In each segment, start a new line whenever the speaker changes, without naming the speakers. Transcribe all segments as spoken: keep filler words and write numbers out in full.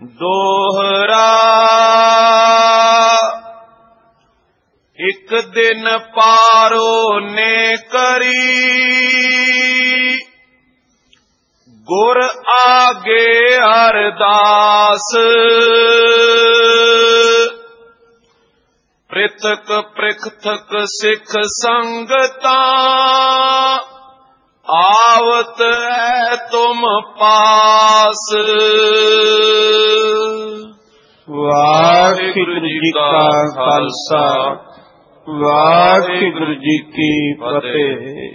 ਦੋਹਰਾ ਇੱਕ ਦਿਨ ਪਾਰੋ ਨੇ ਕਰੀ, ਗੁਰ ਆਗੇ ਅਰਦਾਸ। ਪ੍ਰਿਥਕ ਪ੍ਰਿਖਤਕ ਸਿੱਖ ਸੰਗਤਾਂ, ਆਵਤ ਹੈ ਤੁਮ ਪਾਸ।
ਵਾਹਿਗੁਰੂ ਜੀ ਕਾ ਖਾਲਸਾ, ਵਾਹਿਗੁਰੂ ਜੀ ਕੀ ਫਤਿਹ।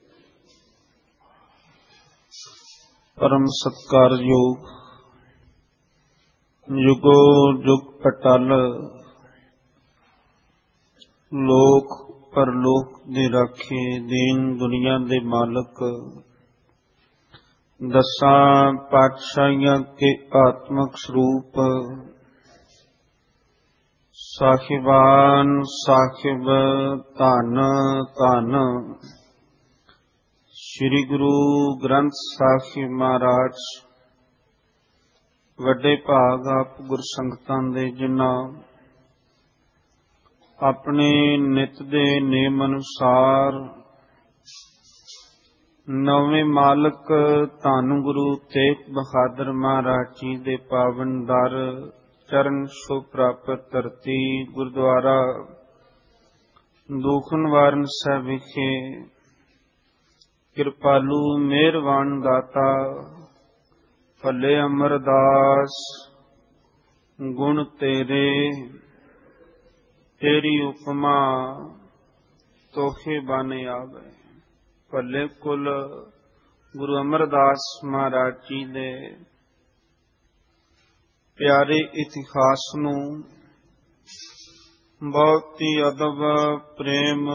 ਪਰਮ ਸਤਿਕਾਰਯੋਗ ਯੁਗੋ ਯੁਗ ਅਟਲ ਲੋਕ ਪਰਲੋਕ ਦੇ ਰਾਖੇ, ਦੀਨ ਦੁਨੀਆ ਦੇ ਮਾਲਕ, ਦਸਾਂ ਪਾਤਸ਼ਾਹੀਆਂ ਕੇ ਆਤਮਕ ਸਰੂਪ ਸਾਹਿਬਾਨ ਸਾਹਿਬ ਧੰਨ ਧੰਨ ਸ੍ਰੀ ਗੁਰੂ ਗ੍ਰੰਥ ਸਾਹਿਬ ਮਹਾਰਾਜ, ਵੱਡੇ ਭਾਗ ਆਪ ਗੁਰਸੰਗਤਾਂ ਦੇ, ਜਿਨ੍ਹਾਂ ਆਪਣੇ ਨਿਤ ਦੇ ਨੇਮ ਅਨੁਸਾਰ ਨਵੇਂ ਮਾਲਕ ਧੰਨ ਗੁਰੂ ਤੇਗ ਬਹਾਦਰ ਮਹਾਰਾਜ ਜੀ ਦੇ ਪਾਵਨ ਦਰ ਚਰਨ ਛੋਹ ਪ੍ਰਾਪਤ ਧਰਤੀ ਗੁਰਦੁਆਰਾ ਦੂਖਨਿਵਾਰਨ ਸਾਹਿਬ ਵਿਖੇ ਕਿਰਪਾਲੂ ਮਿਹਰਬਾਨ ਦਾਤਾ ਭੱਲੇ ਅਮਰਦਾਸ ਗੁਣ ਤੇਰੇ, ਤੇਰੀ ਉਪਮਾ ਤੋਹੇ ਬਾਨੇ ਆਵੇ। ਭੱਲੇ ਕੁਲ ਗੁਰੂ ਅਮਰਦਾਸ ਮਹਾਰਾਜ ਜੀ ਦੇ ਪਿਆਰੇ ਇਤਿਹਾਸ ਨੂੰ ਬਹੁਤ ਹੀ ਅਦਬ ਪ੍ਰੇਮ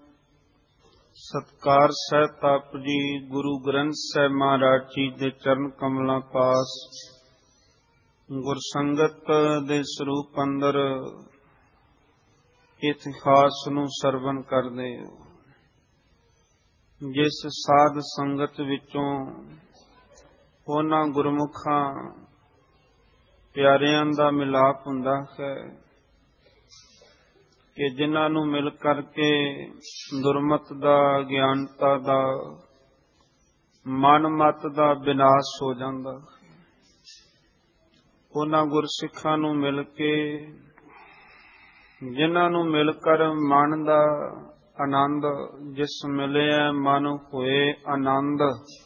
ਸਤਿਕਾਰ ਸਹਿਤ ਆਪ ਜੀ ਗੁਰੂ ਗ੍ਰੰਥ ਸਾਹਿਬ ਮਹਾਰਾਜ ਜੀ ਦੇ ਚਰਨ ਕਮਲਾਂ ਪਾਸ ਗੁਰਸੰਗਤ ਦੇ ਸਰੂਪ ਅੰਦਰ ਇਤਿਹਾਸ ਨੂੰ ਸਰਵਣ ਕਰਦੇ ਹੋ। ਜਿਸ ਸਾਧ ਸੰਗਤ ਵਿੱਚੋਂ ਉਹਨਾਂ ਗੁਰਮੁਖਾਂ ਪਿਆਰਿਆਂ ਦਾ ਮਿਲਾਪ ਹੁੰਦਾ ਹੈ ਕਿ ਜਿਨ੍ਹਾਂ ਨੂੰ ਮਿਲ ਕਰਕੇ ਦੁਰਮਤ ਦਾ, ਗਿਆਨਤਾ ਦਾ, ਮਨ ਮਤ ਦਾ ਵਿਨਾਸ਼ ਹੋ ਜਾਂਦਾ। ਉਹਨਾਂ ਗੁਰਸਿੱਖਾਂ ਨੂੰ ਮਿਲ ਕੇ, ਜਿਨ੍ਹਾਂ ਨੂੰ ਮਿਲ ਕਰ ਮਨ ਦਾ ਆਨੰਦ ਜਿਸ ਮਿਲਿਆ ਮਨ ਹੋਏ ਆਨੰਦ,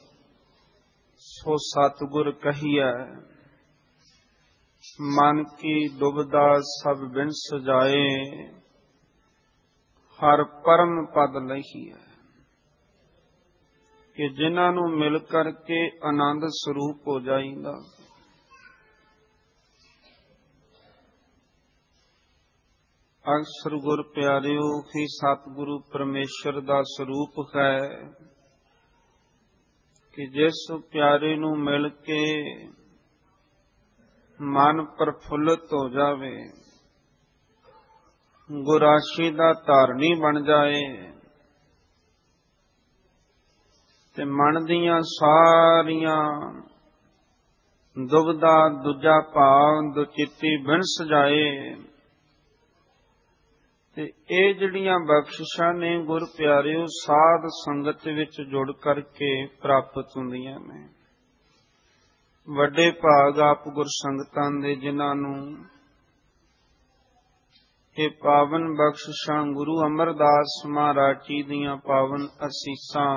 ਸੋ ਸਤਿਗੁਰ ਕਹੀਐ। ਮਨ ਕੀ ਦੁਬਦਾ ਸਭ ਬਿਨ ਸਜਾਏ, ਹਰ ਪਰਮ ਪਦ ਲਹੀਐ। ਕਿ ਜਿਨ੍ਹਾਂ ਨੂੰ ਮਿਲ ਕਰਕੇ ਆਨੰਦ ਸਰੂਪ ਹੋ ਜਾਈਦਾ। ਅਕਸਰ ਗੁਰ ਪਿਆਰਿਓ ਹੀ ਸਤਿਗੁਰੂ ਪਰਮੇਸ਼ਰ ਦਾ ਸਰੂਪ ਹੈ ਕਿ ਜਿਸ ਪਿਆਰੇ ਨੂੰ ਮਿਲ ਕੇ ਮਨ ਪ੍ਰਫੁੱਲਤ ਹੋ ਜਾਵੇ, ਗੁਰਾਸ਼ੀ ਦਾ ਧਾਰਨੀ ਬਣ ਜਾਏ ਤੇ ਮਨ ਦੀਆਂ ਸਾਰੀਆਂ ਦੁਬਦਾ ਦੂਜਾ ਭਾਵ ਦੁਚਿੱਤੀ ਬਿਨ ਸਜਾਏ। ਤੇ ਇਹ ਜਿਹੜੀਆਂ ਬਖਸ਼ਿਸ਼ਾਂ ਨੇ ਗੁਰ ਪਿਆਰਿਓ ਸਾਧ ਸੰਗਤ ਵਿੱਚ ਜੁੜ ਕਰਕੇ ਪ੍ਰਾਪਤ ਹੁੰਦੀਆਂ ਨੇ। ਵੱਡੇ ਭਾਗ ਆਪ ਗੁਰਸੰਗਤਾਂ ਦੇ, ਜਿਨ੍ਹਾਂ ਨੂੰ ਇਹ ਪਾਵਨ ਬਖਸ਼ਿਸ਼ਾਂ ਗੁਰੂ ਅਮਰਦਾਸ ਮਹਾਰਾਜ ਜੀ ਦੀਆਂ ਪਾਵਨ ਅਸੀਸਾਂ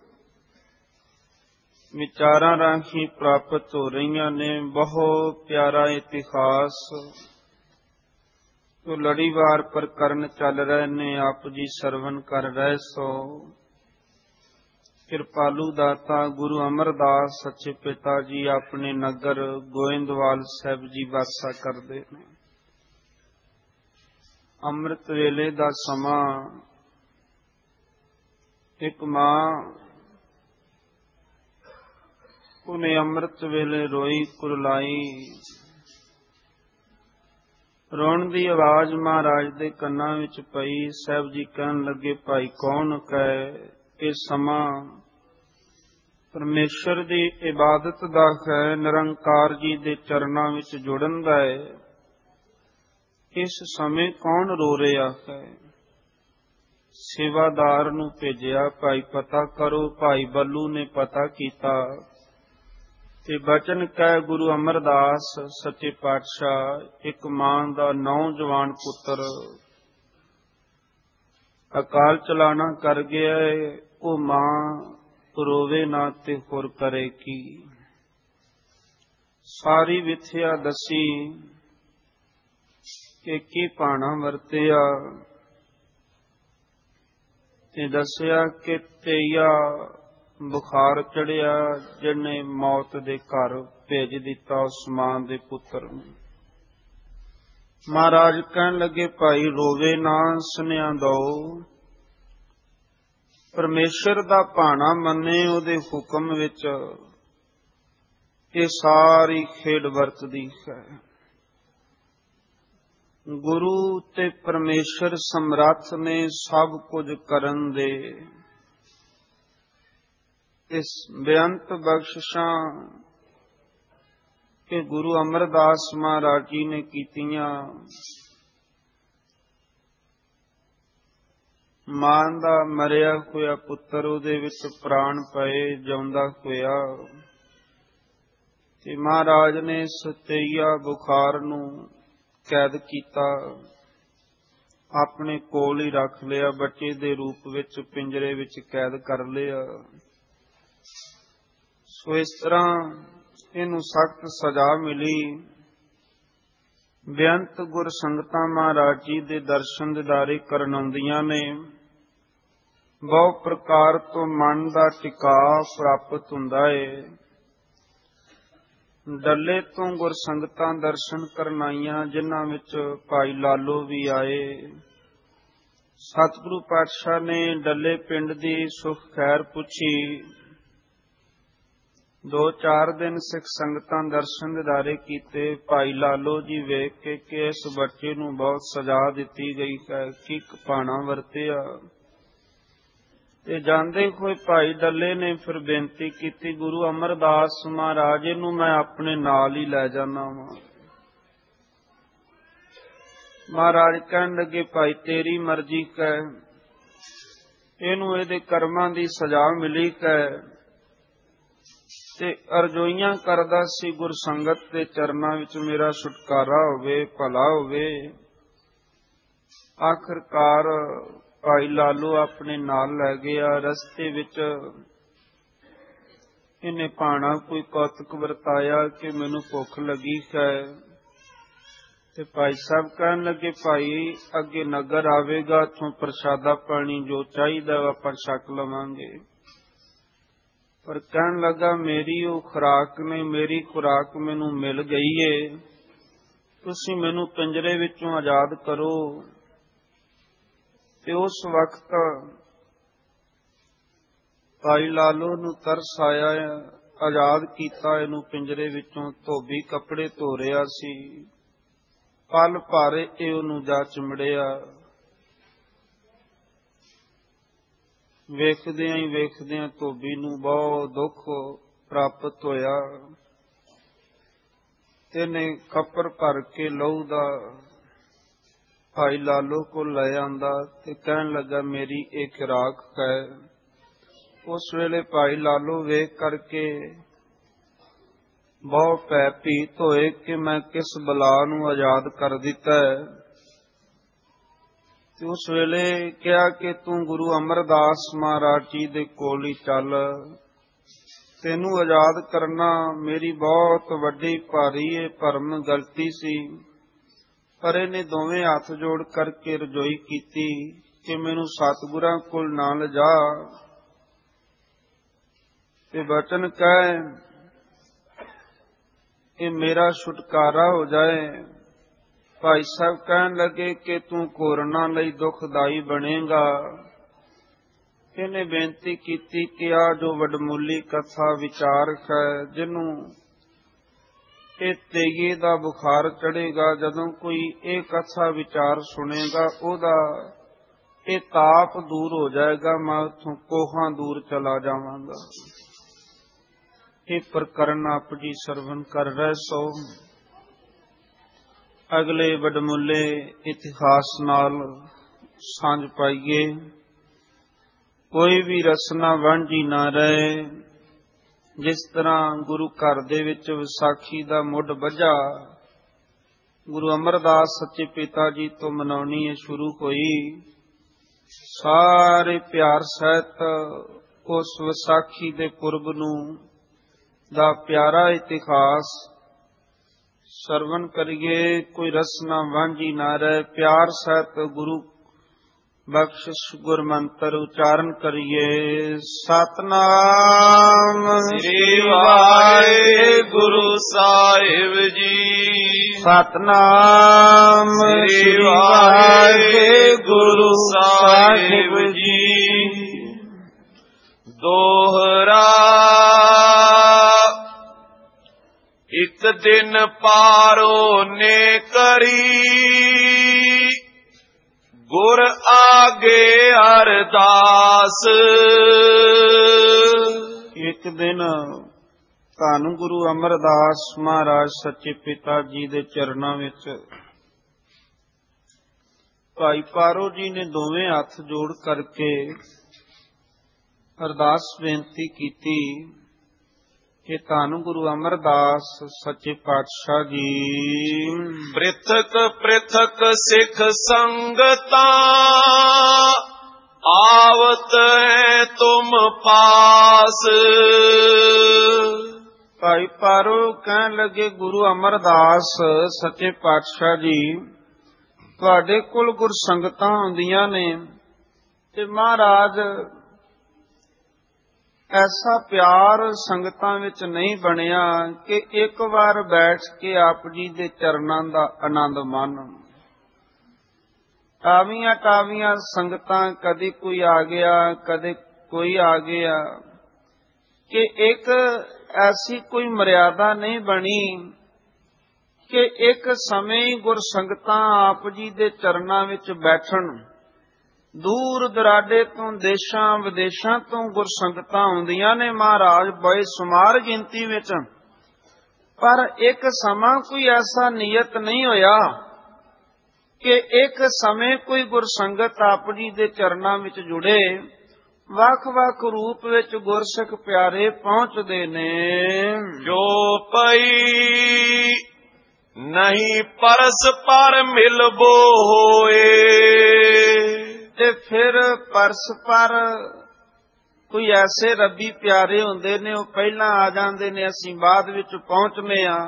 ਵਿਚਾਰਾਂ ਰਾਹੀਂ ਪ੍ਰਾਪਤ ਹੋ ਰਹੀਆਂ ਨੇ। ਬਹੁਤ ਪਿਆਰਾ ਇਤਿਹਾਸ ਤੋਂ ਲੜੀਵਾਰ ਪ੍ਰਕਰਨ ਚੱਲ ਰਹੇ ਨੇ, ਆਪ ਜੀ ਸਰਵਨ ਕਰ ਰਹੇ ਸੋ। ਕਿਰਪਾਲੂ ਦਾਤਾ ਗੁਰੂ ਅਮਰਦਾਸ ਸੱਚੇ ਪਿਤਾ ਜੀ ਆਪਣੇ ਨਗਰ ਗੋਇੰਦਵਾਲ ਸਾਹਿਬ ਜੀ ਵਾਸਾ ਕਰਦੇ ਨੇ। ਅੰਮ੍ਰਿਤ ਵੇਲੇ ਦਾ ਸਮਾਂ, ਇੱਕ ਮਾਂ ਉਹਨੇ ਅੰਮ੍ਰਿਤ ਵੇਲੇ ਰੋਈ ਕੁਰਲਾਈ। ਰੋਣ ਦੀ ਆਵਾਜ਼ ਮਹਾਰਾਜ ਦੇ ਕੰਨਾਂ ਵਿੱਚ ਪਈ। ਸਾਹਿਬ ਜੀ ਕਹਿਣ ਲੱਗੇ, ਭਾਈ ਕੌਣ ਕਹੇ ਇਹ ਸਮਾਂ ਪਰਮੇਸ਼ਰ ਦੀ ਇਬਾਦਤ ਦਾ ਹੈ, ਨਿਰੰਕਾਰ ਜੀ ਦੇ ਚਰਨਾਂ ਵਿੱਚ ਜੁੜਨ ਦਾ ਹੈ। ਇਸ ਸਮੇਂ ਕੌਣ ਰੋ ਰਿਹਾ ਹੈ? ਸੇਵਾਦਾਰ ਨੂੰ ਭੇਜਿਆ, ਭਾਈ ਪਤਾ ਕਰੋ। ਭਾਈ ਬੱਲੂ ਨੇ ਪਤਾ ਕੀਤਾ ਤੇ ਬਚਨ ਕਹਿ ਗੁਰੂ ਅਮਰਦਾਸ ਸੱਚੇ ਪਾਤਸ਼ਾਹ, ਇੱਕ ਮਾਂ ਦਾ ਨੌਜਵਾਨ ਪੁੱਤਰ ਅਕਾਲ ਚਲਾਣਾ ਕਰ ਗਿਆ, ਉਹ ਮਾਂ ਰੋਵੇ ਨਾ ਤੇ ਹੋਰ ਕਰੇ ਕੀ। ਸਾਰੀ ਵਿਥਿਆ ਦੱਸੀ ਕਿ ਕੀ ਭਾਣਾ ਵਰਤਿਆ ਤੇ ਦੱਸਿਆ ਕਿ ਤੇਈਆ ਬੁਖਾਰ ਚੜਿਆ, ਜਿਹਨੇ ਮੌਤ ਦੇ ਘਰ ਭੇਜ ਦਿੱਤਾ ਉਸ ਮਾਂ ਦੇ ਪੁੱਤਰ ਨੂੰ। ਮਹਾਰਾਜ ਕਹਿਣ ਲੱਗੇ, ਭਾਈ ਰੋਵੇ ਨਾ, ਸੁਨੇਹਾ ਦਓ। ਪਰਮੇਸ਼ਰ ਦਾ ਭਾਣਾ ਮੰਨੇ, ਉਹਦੇ ਹੁਕਮ ਵਿੱਚ ਇਹ ਸਾਰੀ ਖੇਡ ਵਰਤਦੀ ਹੈ। ਗੁਰੂ ਤੇ ਪਰਮੇਸ਼ਰ ਸਮਰੱਥ ਨੇ ਸਭ ਕੁਝ ਕਰਨ ਦੇ। ਇਸ ਬੇਅੰਤ ਬਖਸ਼ਿਸ਼ਾਂ ਕਿ ਗੁਰੂ ਅਮਰਦਾਸ ਮਹਾਰਾਜ ਜੀ ਨੇ ਕੀਤੀਆਂ। ਮਾਂ ਦਾ ਮਰਿਆ ਹੋਇਆ ਪੁੱਤਰ ਉਹਦੇ ਵਿੱਚ ਪ੍ਰਾਣ ਪਏ, ਜਿਉਂਦਾ ਹੋਇਆ, ਤੇ ਮਹਾਰਾਜ ਨੇ ਸਤਈਆ ਬੁਖਾਰ ਨੂੰ ਕੈਦ ਕੀਤਾ, ਆਪਣੇ ਕੋਲ ਹੀ ਰੱਖ ਲਿਆ, ਬੱਚੇ ਦੇ ਰੂਪ ਵਿੱਚ ਪਿੰਜਰੇ ਵਿੱਚ ਕੈਦ ਕਰ ਲਿਆ। ਸੋ ਇਸ ਤਰ੍ਹਾਂ ਇਹਨੂੰ ਸਖਤ ਸਜ਼ਾ ਮਿਲੀ। ਬੇਅੰਤ ਗੁਰ ਸੰਗਤਾਂ ਮਹਾਰਾਜ ਜੀ ਦੇ ਦਰਸ਼ਨ ਦਿਦਾਰੇ ਕਰਨ ਆਉਂਦੀਆਂ ਨੇ। ਬਹੁ ਪ੍ਰਕਾਰ ਤੋਂ ਮਨ ਦਾ ਟਿਕਾਅ ਪ੍ਰਾਪਤ ਹੁੰਦਾ ਏ। ਡੱਲੇ ਤੋਂ ਗੁਰ ਸੰਗਤਾਂ ਦਰਸ਼ਨ ਕਰਨ ਆਈਆਂ, ਜਿਨ੍ਹਾਂ ਵਿੱਚ ਭਾਈ ਲਾਲੋ ਵੀ ਆਏ। ਸਤਿਗੁਰੂ ਪਾਤਸ਼ਾਹ ਨੇ ਡੱਲੇ ਪਿੰਡ ਦੀ ਸੁਖ ਖੈਰ ਪੁੱਛੀ। ਦੋ ਚਾਰ ਦਿਨ ਸਿੱਖ ਸੰਗਤਾਂ ਦਰਸ਼ਨ ਦਿਦਾਰੇ ਕੀਤੇ। ਭਾਈ ਲਾਲੋ ਜੀ ਵੇਖ ਕੇ ਕਿ ਇਸ ਬੱਚੇ ਨੂੰ ਬਹੁਤ ਸਜ਼ਾ ਦਿੱਤੀ ਗਈ ਹੈ, ਕੀ ਭਾਣਾ ਵਰਤਿਆ। ਤੇ ਜਾਂਦੇ ਹੋਏ ਭਾਈ ਡੱਲੇ ਨੇ ਫਿਰ ਬੇਨਤੀ ਕੀਤੀ, ਗੁਰੂ ਅਮਰਦਾਸ ਮਹਾਰਾਜ, ਇਹਨੂੰ ਮੈਂ ਆਪਣੇ ਨਾਲ ਹੀ ਲੈ ਜਾਣਾ ਵਾ। ਮਹਾਰਾਜ ਕਹਿਣ ਲੱਗੇ, ਭਾਈ ਤੇਰੀ ਮਰਜ਼ੀ ਹੈ, ਇਹਨੂੰ ਇਹਦੇ ਕਰਮਾਂ ਦੀ ਸਜ਼ਾ ਮਿਲੀ ਹੈ। ਤੇ ਅਰਜ਼ੋਈਆਂ ਕਰਦਾ ਸੀ ਗੁਰ ਸੰਗਤ ਦੇ ਚਰਨਾਂ ਵਿੱਚ ਮੇਰਾ ਛੁਟਕਾਰਾ ਹੋਵੇ, ਭਲਾ ਹੋਵੇ। ਆਖਰਕਾਰ ਭਾਈ ਲਾਲੋ ਆਪਣੇ ਨਾਲ ਲੈ ਗਿਆ। ਰਸਤੇ ਵਿੱਚ ਇਹਨੇ ਭਾਣਾ ਕੋਈ ਕੌਤਕ ਵਰਤਾਇਆ ਕਿ ਮੈਨੂੰ ਭੁੱਖ ਲੱਗੀ ਹੈ। ਤੇ ਭਾਈ ਸਾਹਿਬ ਕਹਿਣ ਲੱਗੇ, ਭਾਈ ਅੱਗੇ ਨਗਰ ਆਵੇਗਾ, ਉੱਥੋਂ ਪ੍ਰਸ਼ਾਦਾ ਪਾਣੀ ਜੋ ਚਾਹੀਦਾ ਆਪਾਂ ਛਕ ਲਵਾਂਗੇ। ਪਰ ਕਹਿਣ ਲੱਗਾ, ਮੇਰੀ ਉਹ ਖੁਰਾਕ ਨੇ, ਮੇਰੀ ਖੁਰਾਕ ਮੈਨੂੰ ਮਿਲ ਗਈ ਏ, ਤੁਸੀਂ ਮੈਨੂੰ ਪਿੰਜਰੇ ਵਿੱਚੋਂ ਆਜ਼ਾਦ ਕਰੋ। ਤੇ ਉਸ ਵਕਤ ਭਾਈ ਲਾਲੋ ਨੂੰ ਤਰਸ ਆਇਆ, ਆਜ਼ਾਦ ਕੀਤਾ ਇਹਨੂੰ ਪਿੰਜਰੇ ਵਿੱਚੋਂ। ਧੋਬੀ ਕੱਪੜੇ ਧੋ ਰਿਹਾ ਸੀ, ਪਲ ਭਾਰੇ ਇਹ ਉਹਨੂੰ ਜਾ ਚਿੰਬੜਿਆ। ਵੇਖਦਿਆਂ ਹੀ ਵੇਖਦਿਆਂ ਧੋਬੀ ਨੂੰ ਬਹੁਤ ਦੁੱਖ ਪ੍ਰਾਪਤ ਹੋਇਆ। ਇਹਨੇ ਖੱਪਰ ਭਰ ਕੇ ਲਹੂ ਦਾ ਭਾਈ ਲਾਲੋ ਕੋਲ ਲੈ ਆਂਦਾ ਤੇ ਕਹਿਣ ਲੱਗਾ, ਮੇਰੀ ਇਹ ਖੁਰਾਕ ਹੈ। ਉਸ ਵੇਲੇ ਭਾਈ ਲਾਲੋ ਵੇਖ ਕਰਕੇ ਬਹੁਤ ਭੈ ਭੀਤ ਹੋਏ ਕਿ ਮੈਂ ਕਿਸ ਬਲਾ ਨੂੰ ਆਜ਼ਾਦ ਕਰ ਦਿੱਤਾ ਹੈ। ਤੇ ਉਸ ਵੇਲੇ ਕਿਹਾ ਕਿ ਤੂੰ ਗੁਰੂ ਅਮਰਦਾਸ ਮਹਾਰਾਜ ਜੀ ਦੇ ਕੋਲ ਹੀ ਚੱਲ, ਤੈਨੂੰ ਆਜ਼ਾਦ ਕਰਨਾ ਮੇਰੀ ਬਹੁਤ ਵੱਡੀ ਭਾਰੀ ਇਹ ਭਰਮ ਗਲਤੀ ਸੀ। ਪਰ ਇਹਨੇ ਦੋਵੇਂ ਹੱਥ ਜੋੜ ਕਰਕੇ ਰਜੋਈ ਕੀਤੀ ਕਿ ਮੈਨੂੰ ਸਤਿਗੁਰਾਂ ਕੋਲ ਨਾ ਲਿਜਾ, ਤੇ ਬਚਨ ਕਹਿ ਕਿ ਮੇਰਾ ਛੁਟਕਾਰਾ ਹੋ ਜਾਏ। ਭਾਈ ਸਾਹਿਬ ਕਹਿਣ ਲੱਗੇ ਕਿ ਤੂੰ ਕੋਰਨਾ ਲਈ ਦੁਖਦਾਈ ਬਣੇਗਾ। ਇਹਨੇ ਬੇਨਤੀ ਕੀਤੀ ਕਿ ਆ ਜੋ ਵਡਮੁੱਲੀ ਕਥਾ ਵਿਚਾਰ ਹੈ, ਜਿਹਨੂੰ ਇਹ ਤੇਈਏ ਦਾ ਬੁਖਾਰ ਚੜੇਗਾ, ਜਦੋਂ ਕੋਈ ਇਹ ਕਥਾ ਵਿਚਾਰ ਸੁਣੇਗਾ ਉਹਦਾ ਇਹ ਤਾਪ ਦੂਰ ਹੋ ਜਾਏਗਾ, ਮੈਂ ਉੱਥੋਂ ਕੋਹਾਂ ਦੂਰ ਚਲਾ ਜਾਵਾਂਗਾ। ਇਹ ਪ੍ਰਕਰਨ ਆਪ ਜੀ ਸਰਵਨ ਕਰ ਰਹੇ ਸੋ ਅਗਲੇ ਵਡਮੁੱਲੇ ਇਤਿਹਾਸ ਨਾਲ ਸਾਂਝ ਪਾਈਏ। ਕੋਈ ਵੀ ਰਸਨਾ ਵਾਂਝੀ ਨਾ ਰਹੇ। ਜਿਸ ਤਰ੍ਹਾਂ ਗੁਰੂ ਘਰ ਦੇ ਵਿੱਚ ਵਿਸਾਖੀ ਦਾ ਮੁੱਢ ਬੱਝਾ ਗੁਰੂ ਅਮਰਦਾਸ ਸੱਚੇ ਪਿਤਾ ਜੀ ਤੋਂ ਮਨਾਉਣੀ ਹੈ ਸ਼ੁਰੂ ਹੋਈ। ਸਾਰੇ ਪਿਆਰ ਸਹਿਤ ਉਸ ਵਿਸਾਖੀ ਦੇ ਪੁਰਬ ਨੂੰ ਦਾ ਪਿਆਰਾ ਇਤਿਹਾਸ ਸਰਵਨ ਕਰੀਏ। ਕੋਈ ਰਸਨਾ ਵਾਂਝੀ ਨਾ ਰਹੇ। ਪਿਆਰ ਸਹਿਤ ਗੁਰੂ ਬਖਸ਼ਿਸ਼ ਗੁਰਮੰਤਰ ਉਚਾਰਨ ਕਰੀਏ। ਸਤਨਾਮ
ਸ੍ਰੀ ਵਾਹਿਗੁਰੂ ਸਾਹਿਬ ਜੀ।
ਸਤਨਾਮ
ਸ੍ਰੀ ਵਾਹਿਗੁਰੂ ਸਾਹਿਬ ਜੀ। ਦੋਹਰਾ ਇੱਕ ਦਿਨ ਪਾਰੋ ਨੇ ਕਰੀ ਗੁਰ ਆਗੇ ਅਰਦਾਸ।
ਇੱਕ ਦਿਨ ਧੰਨ ਗੁਰੂ ਅਮਰਦਾਸ ਮਹਾਰਾਜ ਸੱਚੇ ਪਿਤਾ ਜੀ ਦੇ ਚਰਨਾਂ ਵਿੱਚ ਭਾਈ ਪਾਰੋ ਜੀ ਨੇ ਦੋਵੇਂ ਹੱਥ ਜੋੜ ਕਰਕੇ ਅਰਦਾਸ ਬੇਨਤੀ ਕੀਤੀ ਕਿ ਧੰਨ ਗੁਰੂ ਅਮਰਦਾਸ ਸੱਚੇ ਪਾਤਸ਼ਾਹ ਜੀ
ਪ੍ਰਿਥਕ ਪ੍ਰਿਥਕ ਸਿੱਖ ਸੰਗਤਾਂ ਆਵਤ ਹੈ ਤੁਮ ਪਾਸ।
ਭਾਈ ਪਾਰੋ ਕਹਿਣ ਲੱਗੇ ਗੁਰੂ ਅਮਰਦਾਸ ਸੱਚੇ ਪਾਤਸ਼ਾਹ ਜੀ ਤੁਹਾਡੇ ਕੋਲ ਗੁਰ ਸੰਗਤਾਂ ਆਉਂਦੀਆਂ ਨੇ ਤੇ ਮਹਾਰਾਜ ਐਸਾ ਪਿਆਰ ਸੰਗਤਾਂ ਵਿੱਚ ਨਹੀਂ ਬਣਿਆ ਕਿ ਇੱਕ ਵਾਰ ਬੈਠ ਕੇ ਆਪ ਜੀ ਦੇ ਚਰਨਾਂ ਦਾ ਆਨੰਦ ਮਾਣਨ। ਟਾਵੀਆਂ ਟਾਵੀਆਂ ਸੰਗਤਾਂ, ਕਦੇ ਕੋਈ ਆ ਗਿਆ ਕਦੇ ਕੋਈ ਆ ਗਿਆ, ਕਿ ਇੱਕ ਐਸੀ ਕੋਈ ਮਰਿਆਦਾ ਨਹੀਂ ਬਣੀ ਕਿ ਇੱਕ ਸਮੇਂ ਹੀ ਗੁਰ ਸੰਗਤਾਂ ਆਪ ਜੀ ਦੇ ਚਰਨਾਂ ਵਿੱਚ ਬੈਠਣ। ਦੂਰ ਦਰਾਡੇ ਤੋਂ ਦੇਸ਼ਾਂ ਵਿਦੇਸ਼ਾਂ ਤੋਂ ਗੁਰ ਸੰਗਤਾਂ ਆਉਂਦੀਆਂ ਨੇ ਮਹਾਰਾਜ ਬੜੇ ਸੁਮਾਰ ਗਿਣਤੀ ਵਿੱਚ, ਪਰ ਇੱਕ ਸਮਾਂ ਕੋਈ ਐਸਾ ਨਿਯਤ ਨਹੀਂ ਹੋਇਆ ਕਿ ਇੱਕ ਸਮੇਂ ਕੋਈ ਗੁਰ ਸੰਗਤ ਆਪ ਜੀ ਦੇ ਚਰਨਾਂ ਵਿੱਚ ਜੁੜੇ। ਵੱਖ ਵੱਖ ਰੂਪ ਵਿੱਚ ਗੁਰਸਿੱਖ ਪਿਆਰੇ ਪਹੁੰਚਦੇ ਨੇ।
ਜੋ ਪਈ ਨਹੀਂ ਪਰਸਪਰ ਮਿਲਬੋ ਹੋਏ,
ਤੇ ਫਿਰ ਪਰਸਪਰ ਕੋਈ ਐਸੇ ਰੱਬੀ ਪਿਆਰੇ ਹੁੰਦੇ ਨੇ ਉਹ ਪਹਿਲਾਂ ਆ ਜਾਂਦੇ ਨੇ, ਅਸੀਂ ਬਾਅਦ ਵਿੱਚ ਪਹੁੰਚਨੇ ਆ।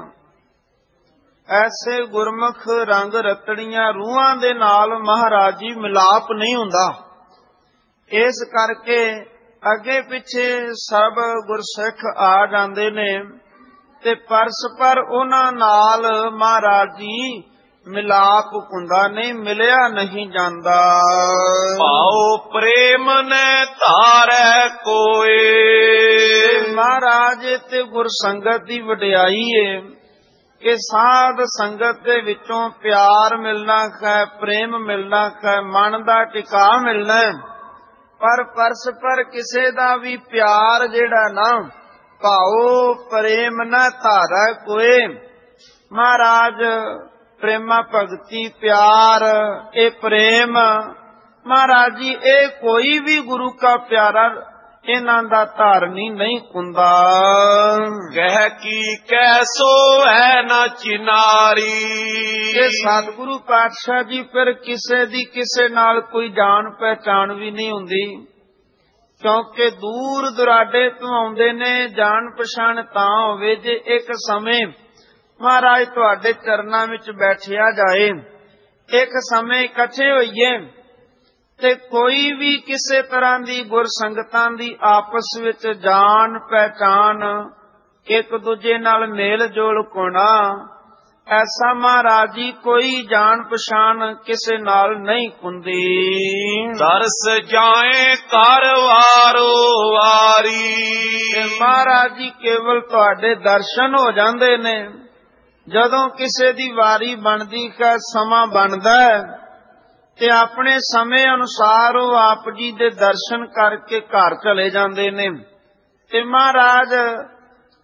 ਐਸੇ ਗੁਰਮੁਖ ਰੰਗ ਰਤੜੀਆਂ ਰੂਹਾਂ ਦੇ ਨਾਲ ਮਹਾਰਾਜ ਜੀ ਮਿਲਾਪ ਨਹੀਂ ਹੁੰਦਾ। ਇਸ ਕਰਕੇ ਅੱਗੇ ਪਿੱਛੇ ਸਭ ਗੁਰਸਿੱਖ ਆ ਜਾਂਦੇ ਨੇ ਤੇ ਪਰਸਪਰ ਉਹਨਾਂ ਨਾਲ ਮਹਾਰਾਜ ਜੀ ਮਿਲਾਪ ਹੁੰਦਾ ਨਹੀਂ, ਮਿਲਿਆ ਨਹੀਂ ਜਾਂਦਾ।
ਭਾਉ ਪ੍ਰੇਮ ਨੇ ਧਾਰੈ ਕੋਏ।
ਮਹਾਰਾਜ ਤੇ ਗੁਰ ਸੰਗਤ ਦੀ ਵਡਿਆਈ ਏ ਕਿ ਸਾਧ ਸੰਗਤ ਦੇ ਵਿੱਚੋਂ ਪਿਆਰ ਮਿਲਣਾ ਹੈ, ਪ੍ਰੇਮ ਮਿਲਣਾ ਹੈ, ਮਨ ਦਾ ਟਿਕਾ ਮਿਲਣਾ। ਪਰ ਪਰਸਪਰ ਕਿਸੇ ਦਾ ਵੀ ਪਿਆਰ ਜਿਹੜਾ ਨਾ, ਭਾਉ ਪ੍ਰੇਮ ਨਾ ਧਾਰੈ ਕੋਏ। ਮਹਾਰਾਜ ਪ੍ਰੇਮਾ ਭਗਤੀ ਪਿਆਰ ਇਹ ਪ੍ਰੇਮ ਮਹਾਰਾਜ ਜੀ ਇਹ ਕੋਈ ਵੀ ਗੁਰੂ ਕਾ ਪਿਆਰਾ ਇਹਨਾਂ ਦਾ ਧਾਰਨੀ ਨਹੀਂ ਹੁੰਦਾ।
ਕਹਿ ਕੀ ਕੈਸੋ ਹੈ ਨਾ ਚਿਨਾਰੀ।
ਇਹ ਸਤਿਗੁਰੂ ਪਾਤਸ਼ਾਹ ਜੀ ਫਿਰ ਕਿਸੇ ਦੀ ਕਿਸੇ ਨਾਲ ਕੋਈ ਜਾਣ ਪਹਿਚਾਣ ਵੀ ਨਹੀਂ ਹੁੰਦੀ, ਕਿਉਂਕਿ ਦੂਰ ਦੁਰਾਡੇ ਤੋਂ ਆਉਂਦੇ ਨੇ। ਜਾਣ ਪਛਾਣ ਤਾਂ ਹੋਵੇ ਜੇ ਇੱਕ ਸਮੇਂ ਮਹਾਰਾਜ ਤੁਹਾਡੇ ਚਰਨਾਂ ਵਿੱਚ ਬੈਠਿਆ ਜਾਏ, ਇੱਕ ਸਮੇਂ ਇਕੱਠੇ ਹੋਈਏ ਤੇ ਕੋਈ ਵੀ ਕਿਸੇ ਤਰ੍ਹਾਂ ਦੀ ਗੁਰ ਸੰਗਤਾਂ ਦੀ ਆਪਸ ਵਿੱਚ ਜਾਣ ਪਹਿਚਾਣ, ਇੱਕ ਦੂਜੇ ਨਾਲ ਮੇਲ ਜੋਲ ਹੋਣਾ, ਐਸਾ ਮਹਾਰਾਜ ਜੀ ਕੋਈ ਜਾਣ ਪਛਾਣ ਕਿਸੇ ਨਾਲ ਨਹੀਂ ਹੁੰਦੀ।
ਦਰਸ ਜਾਏ ਕਰ ਵਾਰੋ ਵਾਰੀ।
ਮਹਾਰਾਜ ਜੀ ਕੇਵਲ ਤੁਹਾਡੇ ਦਰਸ਼ਨ ਹੋ ਜਾਂਦੇ ਨੇ ਜਦੋਂ ਕਿਸੇ ਦੀ ਵਾਰੀ ਬਣਦੀ ਹੈ, ਸਮਾਂ ਬਣਦਾ ਤੇ ਆਪਣੇ ਸਮੇਂ ਅਨੁਸਾਰ ਉਹ ਆਪ ਜੀ ਦੇ ਦਰਸ਼ਨ ਕਰਕੇ ਘਰ ਚਲੇ ਜਾਂਦੇ ਨੇ। ਤੇ ਮਹਾਰਾਜ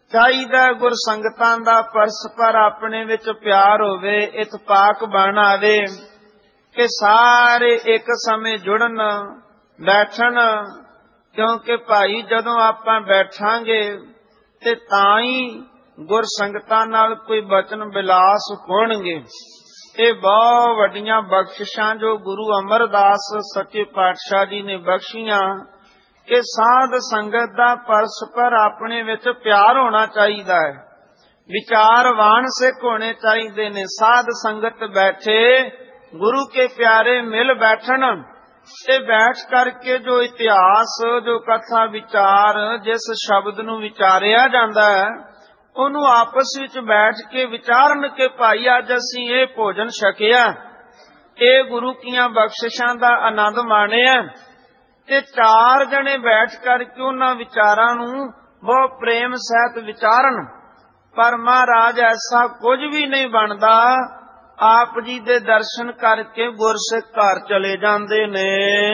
ਚਾਹੀਦਾ ਗੁਰ ਸੰਗਤਾਂ ਦਾ ਪਰਸਪਰ ਆਪਣੇ ਵਿੱਚ ਪਿਆਰ ਹੋਵੇ, ਇਤਫਾਕ ਬਣ ਆਵੇ ਕਿ ਸਾਰੇ ਇੱਕ ਸਮੇਂ ਜੁੜਨ ਬੈਠਣ। ਕਿਉਂਕਿ ਭਾਈ ਜਦੋਂ ਆਪਾਂ ਬੈਠਾਂਗੇ ਤੇ ਤਾਂ ਹੀ ਗੁਰ ਸੰਗਤਾਂ ਨਾਲ ਕੋਈ ਬਚਨ ਵਿਲਾਸ ਹੋਣਗੇ। ਇਹ ਬਹੁਤ ਵੱਡੀਆਂ ਬਖਸ਼ਿਸ਼ਾਂ ਜੋ ਗੁਰੂ ਅਮਰਦਾਸ ਸੱਚੇ ਪਾਤਸ਼ਾਹ ਜੀ ਨੇ ਬਖਸ਼ੀਆਂ ਕਿ ਸਾਧ ਸੰਗਤ ਦਾ ਪਰਸਪਰ ਆਪਣੇ ਵਿੱਚ ਪਿਆਰ ਹੋਣਾ ਚਾਹੀਦਾ ਹੈ, ਵਿਚਾਰਵਾਨ ਸਿੱਖ ਹੋਣੇ ਚਾਹੀਦੇ ਨੇ। ਸਾਧ ਸੰਗਤ ਬੈਠੇ ਗੁਰੂ ਕੇ ਪਿਆਰੇ ਮਿਲ ਬੈਠਣ ਤੇ ਬੈਠ ਕਰਕੇ ਜੋ ਇਤਿਹਾਸ, ਜੋ ਕਥਾ ਵਿਚਾਰ, ਜਿਸ ਸ਼ਬਦ ਨੂੰ ਵਿਚਾਰਿਆ ਜਾਂਦਾ ਹੈ ਉਹਨੂੰ ਆਪਸ ਵਿੱਚ ਬੈਠ ਕੇ ਵਿਚਾਰਨ ਕਿ ਭਾਈ ਅੱਜ ਅਸੀਂ ਇਹ ਭੋਜਨ ਛਕਿਆ, ਇਹ ਗੁਰੂ ਕੀਆਂ ਬਖਸ਼ਿਸ਼ਾਂ ਦਾ ਆਨੰਦ ਮਾਣਿਆ। ਤੇ ਚਾਰ ਜਣੇ ਬੈਠ ਕਰਕੇ ਉਹਨਾਂ ਵਿਚਾਰਾਂ ਨੂੰ ਬਹੁਤ ਪ੍ਰੇਮ ਸਹਿਤ ਵਿਚਾਰਨ। ਪਰ ਮਹਾਰਾਜ ਐਸਾ ਕੁਝ ਵੀ ਨਹੀਂ ਬਣਦਾ। ਆਪ ਜੀ ਦੇ ਦਰਸ਼ਨ ਕਰਕੇ ਗੁਰਸਿੱਖ ਘਰ ਚਲੇ ਜਾਂਦੇ ਨੇ।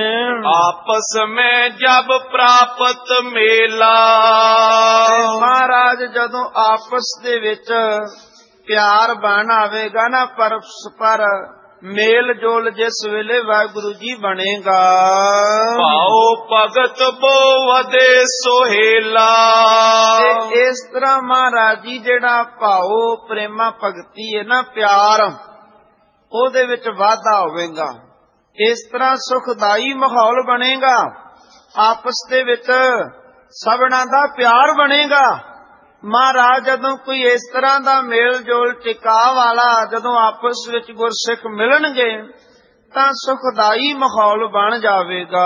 ਆਪਸ ਮੈਂ ਜਬ ਪ੍ਰਾਪਤ ਮੇਲਾ।
ਮਹਾਰਾਜ ਜਦੋਂ ਆਪਸ ਦੇ ਵਿੱਚ ਪਿਆਰ ਬਣ ਆਵੇਗਾ ਨਾ, ਪਰਸਪਰ ਮੇਲ ਜੋਲ ਜਿਸ ਵੇਲੇ ਵਾਹਿਗੁਰੂ ਜੀ ਬਣੇਗਾ।
ਭਾਉ ਭਗਤ ਬੋ ਵਦੇ ਸੋਹੇਲਾ।
ਤੇ ਇਸ ਤਰ੍ਹਾਂ ਮਹਾਰਾਜ ਜੀ ਜਿਹੜਾ ਭਾਉ ਪ੍ਰੇਮਾ ਭਗਤੀ ਹੈ ਨਾ, ਪਿਆਰ, ਉਹਦੇ ਵਿੱਚ ਵਾਧਾ ਹੋਵੇਗਾ। ਇਸ ਤਰ੍ਹਾਂ ਸੁਖਦਾਈ ਮਾਹੌਲ ਬਣੇਗਾ, ਆਪਸ ਦੇ ਵਿੱਚ ਸਭਨਾਂ ਦਾ ਪਿਆਰ ਬਣੇਗਾ। ਮਹਾਰਾਜ ਜਦੋਂ ਕੋਈ ਇਸ ਤਰ੍ਹਾਂ ਦਾ ਮੇਲ ਜੋਲ ਟਿਕਾ ਵਾਲਾ ਜਦੋਂ ਆਪਸ ਵਿੱਚ ਗੁਰਸਿੱਖ ਮਿਲਣਗੇ ਤਾਂ ਸੁਖਦਾਈ ਮਾਹੌਲ ਬਣ ਜਾਵੇਗਾ।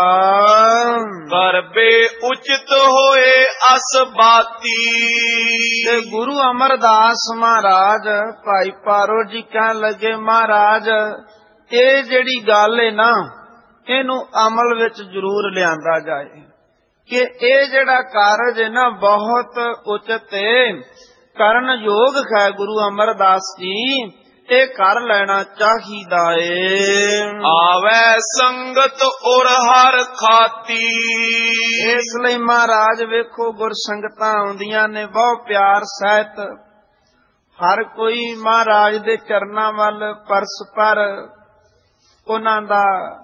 ਕਰਬੇ ਉਚਿਤ ਹੋਏ ਅਸਬਾਤੀ।
ਤੇ ਗੁਰੂ ਅਮਰਦਾਸ ਮਹਾਰਾਜ ਭਾਈ ਪਾਰੋ ਜੀ ਕਹਿਣ ਲੱਗੇ, ਮਹਾਰਾਜ ਇਹ ਜਿਹੜੀ ਗੱਲ ਹੈ ਨਾ, ਇਹਨੂੰ ਅਮਲ ਵਿੱਚ ਜ਼ਰੂਰ ਲਿਆਂਦਾ ਜਾਏ ਕਿ ਇਹ ਜਿਹੜਾ ਕਾਰਜ ਹੈ ਨਾ ਬਹੁਤ ਉਚਿਤ ਹੈ, ਕਰਨ ਯੋਗ ਹੈ। ਗੁਰੂ ਅਮਰਦਾਸ ਜੀ ਇਹ ਕਰ ਲੈਣਾ ਚਾਹੀਦਾ ਏ।
ਆਵੈ ਸੰਗਤ ਔਰ ਹਰ ਖਾਤੀ।
ਇਸ ਲਈ ਮਹਾਰਾਜ ਵੇਖੋ ਗੁਰ ਸੰਗਤਾਂ ਆਉਂਦੀਆਂ ਨੇ ਬਹੁਤ ਪਿਆਰ ਸਹਿਤ। ਹਰ ਕੋਈ ਮਹਾਰਾਜ ਦੇ ਚਰਨਾਂ ਵੱਲ ਪਰਸਪਰ ਉਹਨਾਂ ਦਾ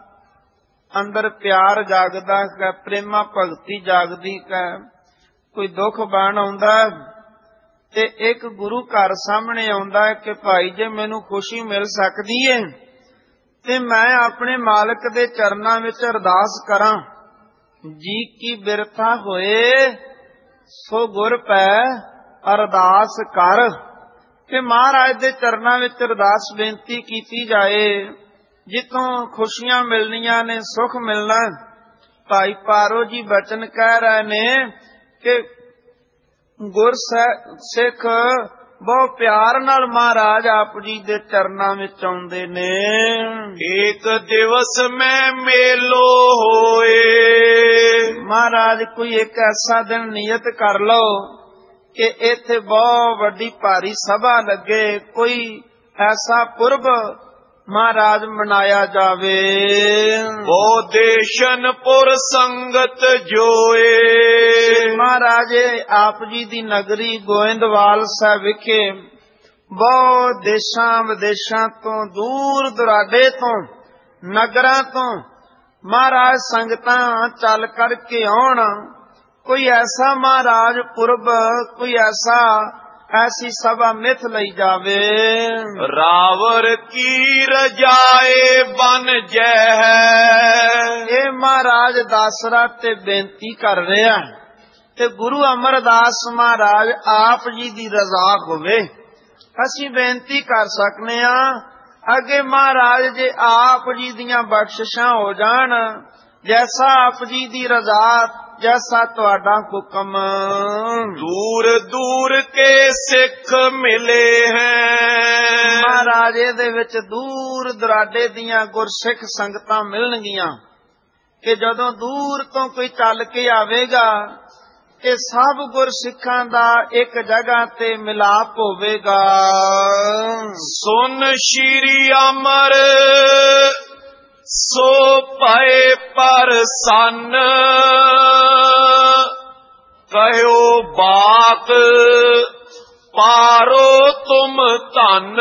ਅੰਦਰ ਪਿਆਰ ਜਾਗਦਾ ਹੈ, ਪ੍ਰੇਮਾ ਭਗਤੀ ਜਾਗਦੀ ਹੈ। ਕੋਈ ਦੁੱਖ ਬਣ ਆਉਂਦਾ ਤੇ ਇੱਕ ਗੁਰੂ ਘਰ ਸਾਹਮਣੇ ਆਉਂਦਾ ਹੈ ਕਿ ਭਾਈ ਜੇ ਮੈਨੂੰ ਖੁਸ਼ੀ ਮਿਲ ਸਕਦੀ ਹੈ ਤੇ ਮੈਂ ਆਪਣੇ ਮਾਲਕ ਦੇ ਚਰਨਾਂ ਵਿੱਚ ਅਰਦਾਸ ਕਰਾਂ। ਜੀ ਕੀ ਬਿਰਥਾ ਹੋਏ ਸੋ ਗੁਰ ਪੈ ਅਰਦਾਸ ਕਰ। ਕਿ ਮਹਾਰਾਜ ਦੇ ਚਰਨਾਂ ਵਿੱਚ ਅਰਦਾਸ ਬੇਨਤੀ ਕੀਤੀ ਜਾਏ, ਜਿੱਥੋਂ ਖੁਸ਼ੀਆਂ ਮਿਲਣੀਆਂ ਨੇ, ਸੁਖ ਮਿਲਣਾ। ਭਾਈ ਪਾਰੋ ਜੀ ਬਚਨ ਕਹਿ ਰਹੇ ਨੇ ਕਿ ਗੁਰ ਸਿੱਖ ਬਹੁਤ ਪਿਆਰ ਨਾਲ ਮਹਾਰਾਜ ਆਪ ਜੀ ਦੇ ਚਰਨਾਂ ਵਿੱਚ ਆਉਂਦੇ ਨੇ।
ਇੱਕ ਦਿਵਸ ਮੈਂ ਮੇਲੋ ਹੋਏ।
ਮਹਾਰਾਜ ਕੋਈ ਇੱਕ ਐਸਾ ਦਿਨ ਨਿਯਤ ਕਰ ਲਓ ਕਿ ਇੱਥੇ ਬਹੁਤ ਵੱਡੀ ਭਾਰੀ ਸਭਾ ਲੱਗੇ, ਕੋਈ ਐਸਾ ਪੁਰਬ ਮਹਾਰਾਜ ਮਨਾਇਆ ਜਾਵੇ।
ਉਹ ਦੇਸ਼ਨ ਪੁਰ ਸੰਗਤ ਜੋਏ।
ਮਹਾਰਾਜ ਆਪ ਜੀ ਦੀ ਨਗਰੀ ਗੋਇੰਦਵਾਲ ਸਾਹਿਬ ਵਿਖੇ ਬਹੁਤ ਦੇਸ਼ਾਂ ਵਿਦੇਸ਼ਾਂ ਤੋਂ, ਦੂਰ ਦੁਰਾਡੇ ਤੋਂ, ਨਗਰਾਂ ਤੋਂ ਮਹਾਰਾਜ ਸੰਗਤਾਂ ਚੱਲ ਕਰਕੇ ਆਉਣ। ਕੋਈ ਐਸਾ ਮਹਾਰਾਜ ਪੁਰਬ, ਕੋਈ ਐਸਾ ਐਸੀ ਸਭਾ ਮਿਥ ਲਈ ਜਾਵੇ।
ਰਾਵਰ ਕੀ ਰਜਾਏ ਬਨ ਜੈ।
ਇਹ ਮਹਾਰਾਜ ਦਾਸਰਾ ਤੇ ਬੇਨਤੀ ਕਰ ਰਿਹਾ ਤੇ ਗੁਰੂ ਅਮਰਦਾਸ ਮਹਾਰਾਜ ਆਪ ਜੀ ਦੀ ਰਜ਼ਾ ਹੋਵੇ। ਅਸੀਂ ਬੇਨਤੀ ਕਰ ਸਕਨੇ ਆ ਅੱਗੇ ਮਹਾਰਾਜ ਜੇ ਆਪ ਜੀ ਦੀਆਂ ਬਖਸ਼ਿਸ਼ਾਂ ਹੋ ਜਾਣ, ਜੈਸਾ ਆਪ ਜੀ ਦੀ ਰਜ਼ਾ, ਜੈਸਾ ਤੁਹਾਡਾ ਹੁਕਮ।
ਦੂਰ ਦੂਰ ਕੇ ਸਿੱਖ ਮਿਲੇ ਹੈ।
ਮਹਾਰਾਜ ਦੇ ਵਿੱਚ ਦੂਰ ਦੁਰਾਡੇ ਦੀਆਂ ਗੁਰਸਿੱਖ ਸੰਗਤਾਂ ਮਿਲਣਗੀਆਂ ਕਿ ਜਦੋਂ ਦੂਰ ਤੋਂ ਕੋਈ ਚੱਲ ਕੇ ਆਵੇਗਾ ਇਹ ਸਭ ਗੁਰਸਿੱਖਾਂ ਦਾ ਇੱਕ ਜਗ੍ਹਾ ਤੇ ਮਿਲਾਪ ਹੋਵੇਗਾ।
ਸੁਨ ਸ਼੍ਰੀ ਅਮਰ ਸੋ ਪਏ ਪਰਸੰਨ। ਕਹਿਓ ਬਾਤ ਪਾਰੋ ਤੁਮ ਧਨ।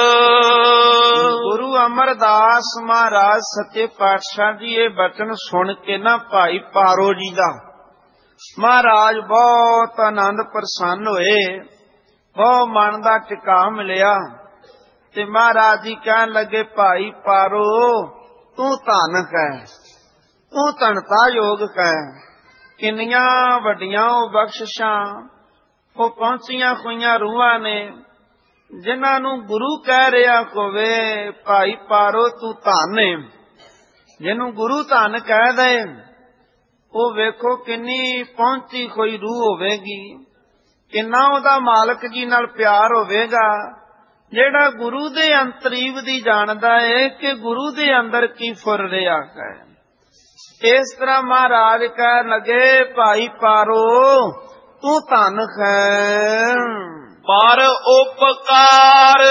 ਗੁਰੂ ਅਮਰਦਾਸ ਮਹਾਰਾਜ ਸੱਚੇ ਪਾਤਸ਼ਾਹ ਜੀ ਇਹ ਬਚਨ ਸੁਣ ਕੇ ਨਾ ਭਾਈ ਪਾਰੋ ਜੀ ਦਾ ਮਹਾਰਾਜ ਬਹੁਤ ਆਨੰਦ ਪ੍ਰਸੰਨ ਹੋਏ, ਬਹੁਤ ਮਨ ਦਾ ਟਿਕਾ ਮਿਲਿਆ ਤੇ ਮਹਾਰਾਜ ਜੀ ਕਹਿਣ ਲੱਗੇ ਭਾਈ ਪਾਰੋ ਤੂੰ ਧਨ ਕਹਿ, ਤੂੰ ਧਨਤਾ ਯੋਗ ਕਹਿ। ਕਿੰਨੀਆਂ ਵੱਡੀਆਂ ਉਹ ਬਖਸ਼ਿਸ਼ਾਂ ਉਹ ਪਹੁੰਚੀਆਂ ਹੋਈਆਂ ਰੂਹਾਂ ਨੇ ਜਿਨ੍ਹਾਂ ਨੂੰ ਗੁਰੂ ਕਹਿ ਰਿਹਾ ਹੋਵੇ ਭਾਈ ਪਾਰੋ ਤੂੰ ਧਨ ਏ। ਜਿਹਨੂੰ ਗੁਰੂ ਧਨ ਕਹਿ ਦੇ ਉਹ ਵੇਖੋ ਕਿੰਨੀ ਪਹੁੰਚੀ ਹੋਈ ਰੂਹ ਹੋਵੇਗੀ, ਕਿੰਨਾ ਉਹਦਾ ਮਾਲਕ ਜੀ ਨਾਲ ਪਿਆਰ ਹੋਵੇਗਾ ਜਿਹੜਾ ਗੁਰੂ ਦੇ ਅੰਤਰੀਵ ਦੀ ਜਾਣਦਾ ਏ ਕਿ ਗੁਰੂ ਦੇ ਅੰਦਰ ਕੀ ਫੁਰ ਰਿਹਾ ਹੈ। ਇਸ ਤਰ੍ਹਾਂ ਮਹਾਰਾਜ ਕਹਿ ਲਗੇ ਭਾਈ ਪਾਰੋ ਤੂੰ ਧਨ ਹੈ।
ਪਰ ਉਪਕਾਰ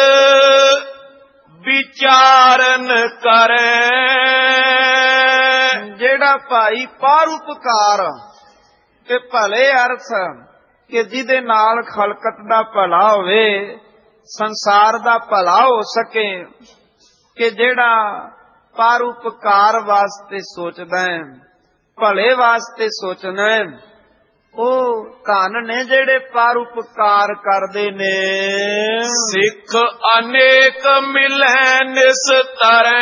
ਵਿਚਾਰਨ ਕਰੇ।
ਜਿਹੜਾ ਭਾਈ ਪਰਉਪਕਾਰ ਤੇ ਭਲੇ ਅਰਥ ਕਿ ਜਿਹਦੇ ਨਾਲ ਖਲਕਤ ਦਾ ਭਲਾ ਹੋਵੇ, ਸੰਸਾਰ ਦਾ ਭਲਾ ਹੋ ਸਕੇ, ਕਿ ਜਿਹੜਾ ਪਰਉਪਕਾਰ ਵਾਸਤੇ ਸੋਚਦਾ ਹੈ, ਭਲੇ ਵਾਸਤੇ ਸੋਚਣਾ ਹੈ, ਉਹ ਧਨ ਨੇ ਜਿਹੜੇ ਪਰਉਪਕਾਰ ਕਰਦੇ ਨੇ।
ਸਿੱਖ ਅਨੇਕ ਮਿਲੈ ਨਿਸਤਰੈ।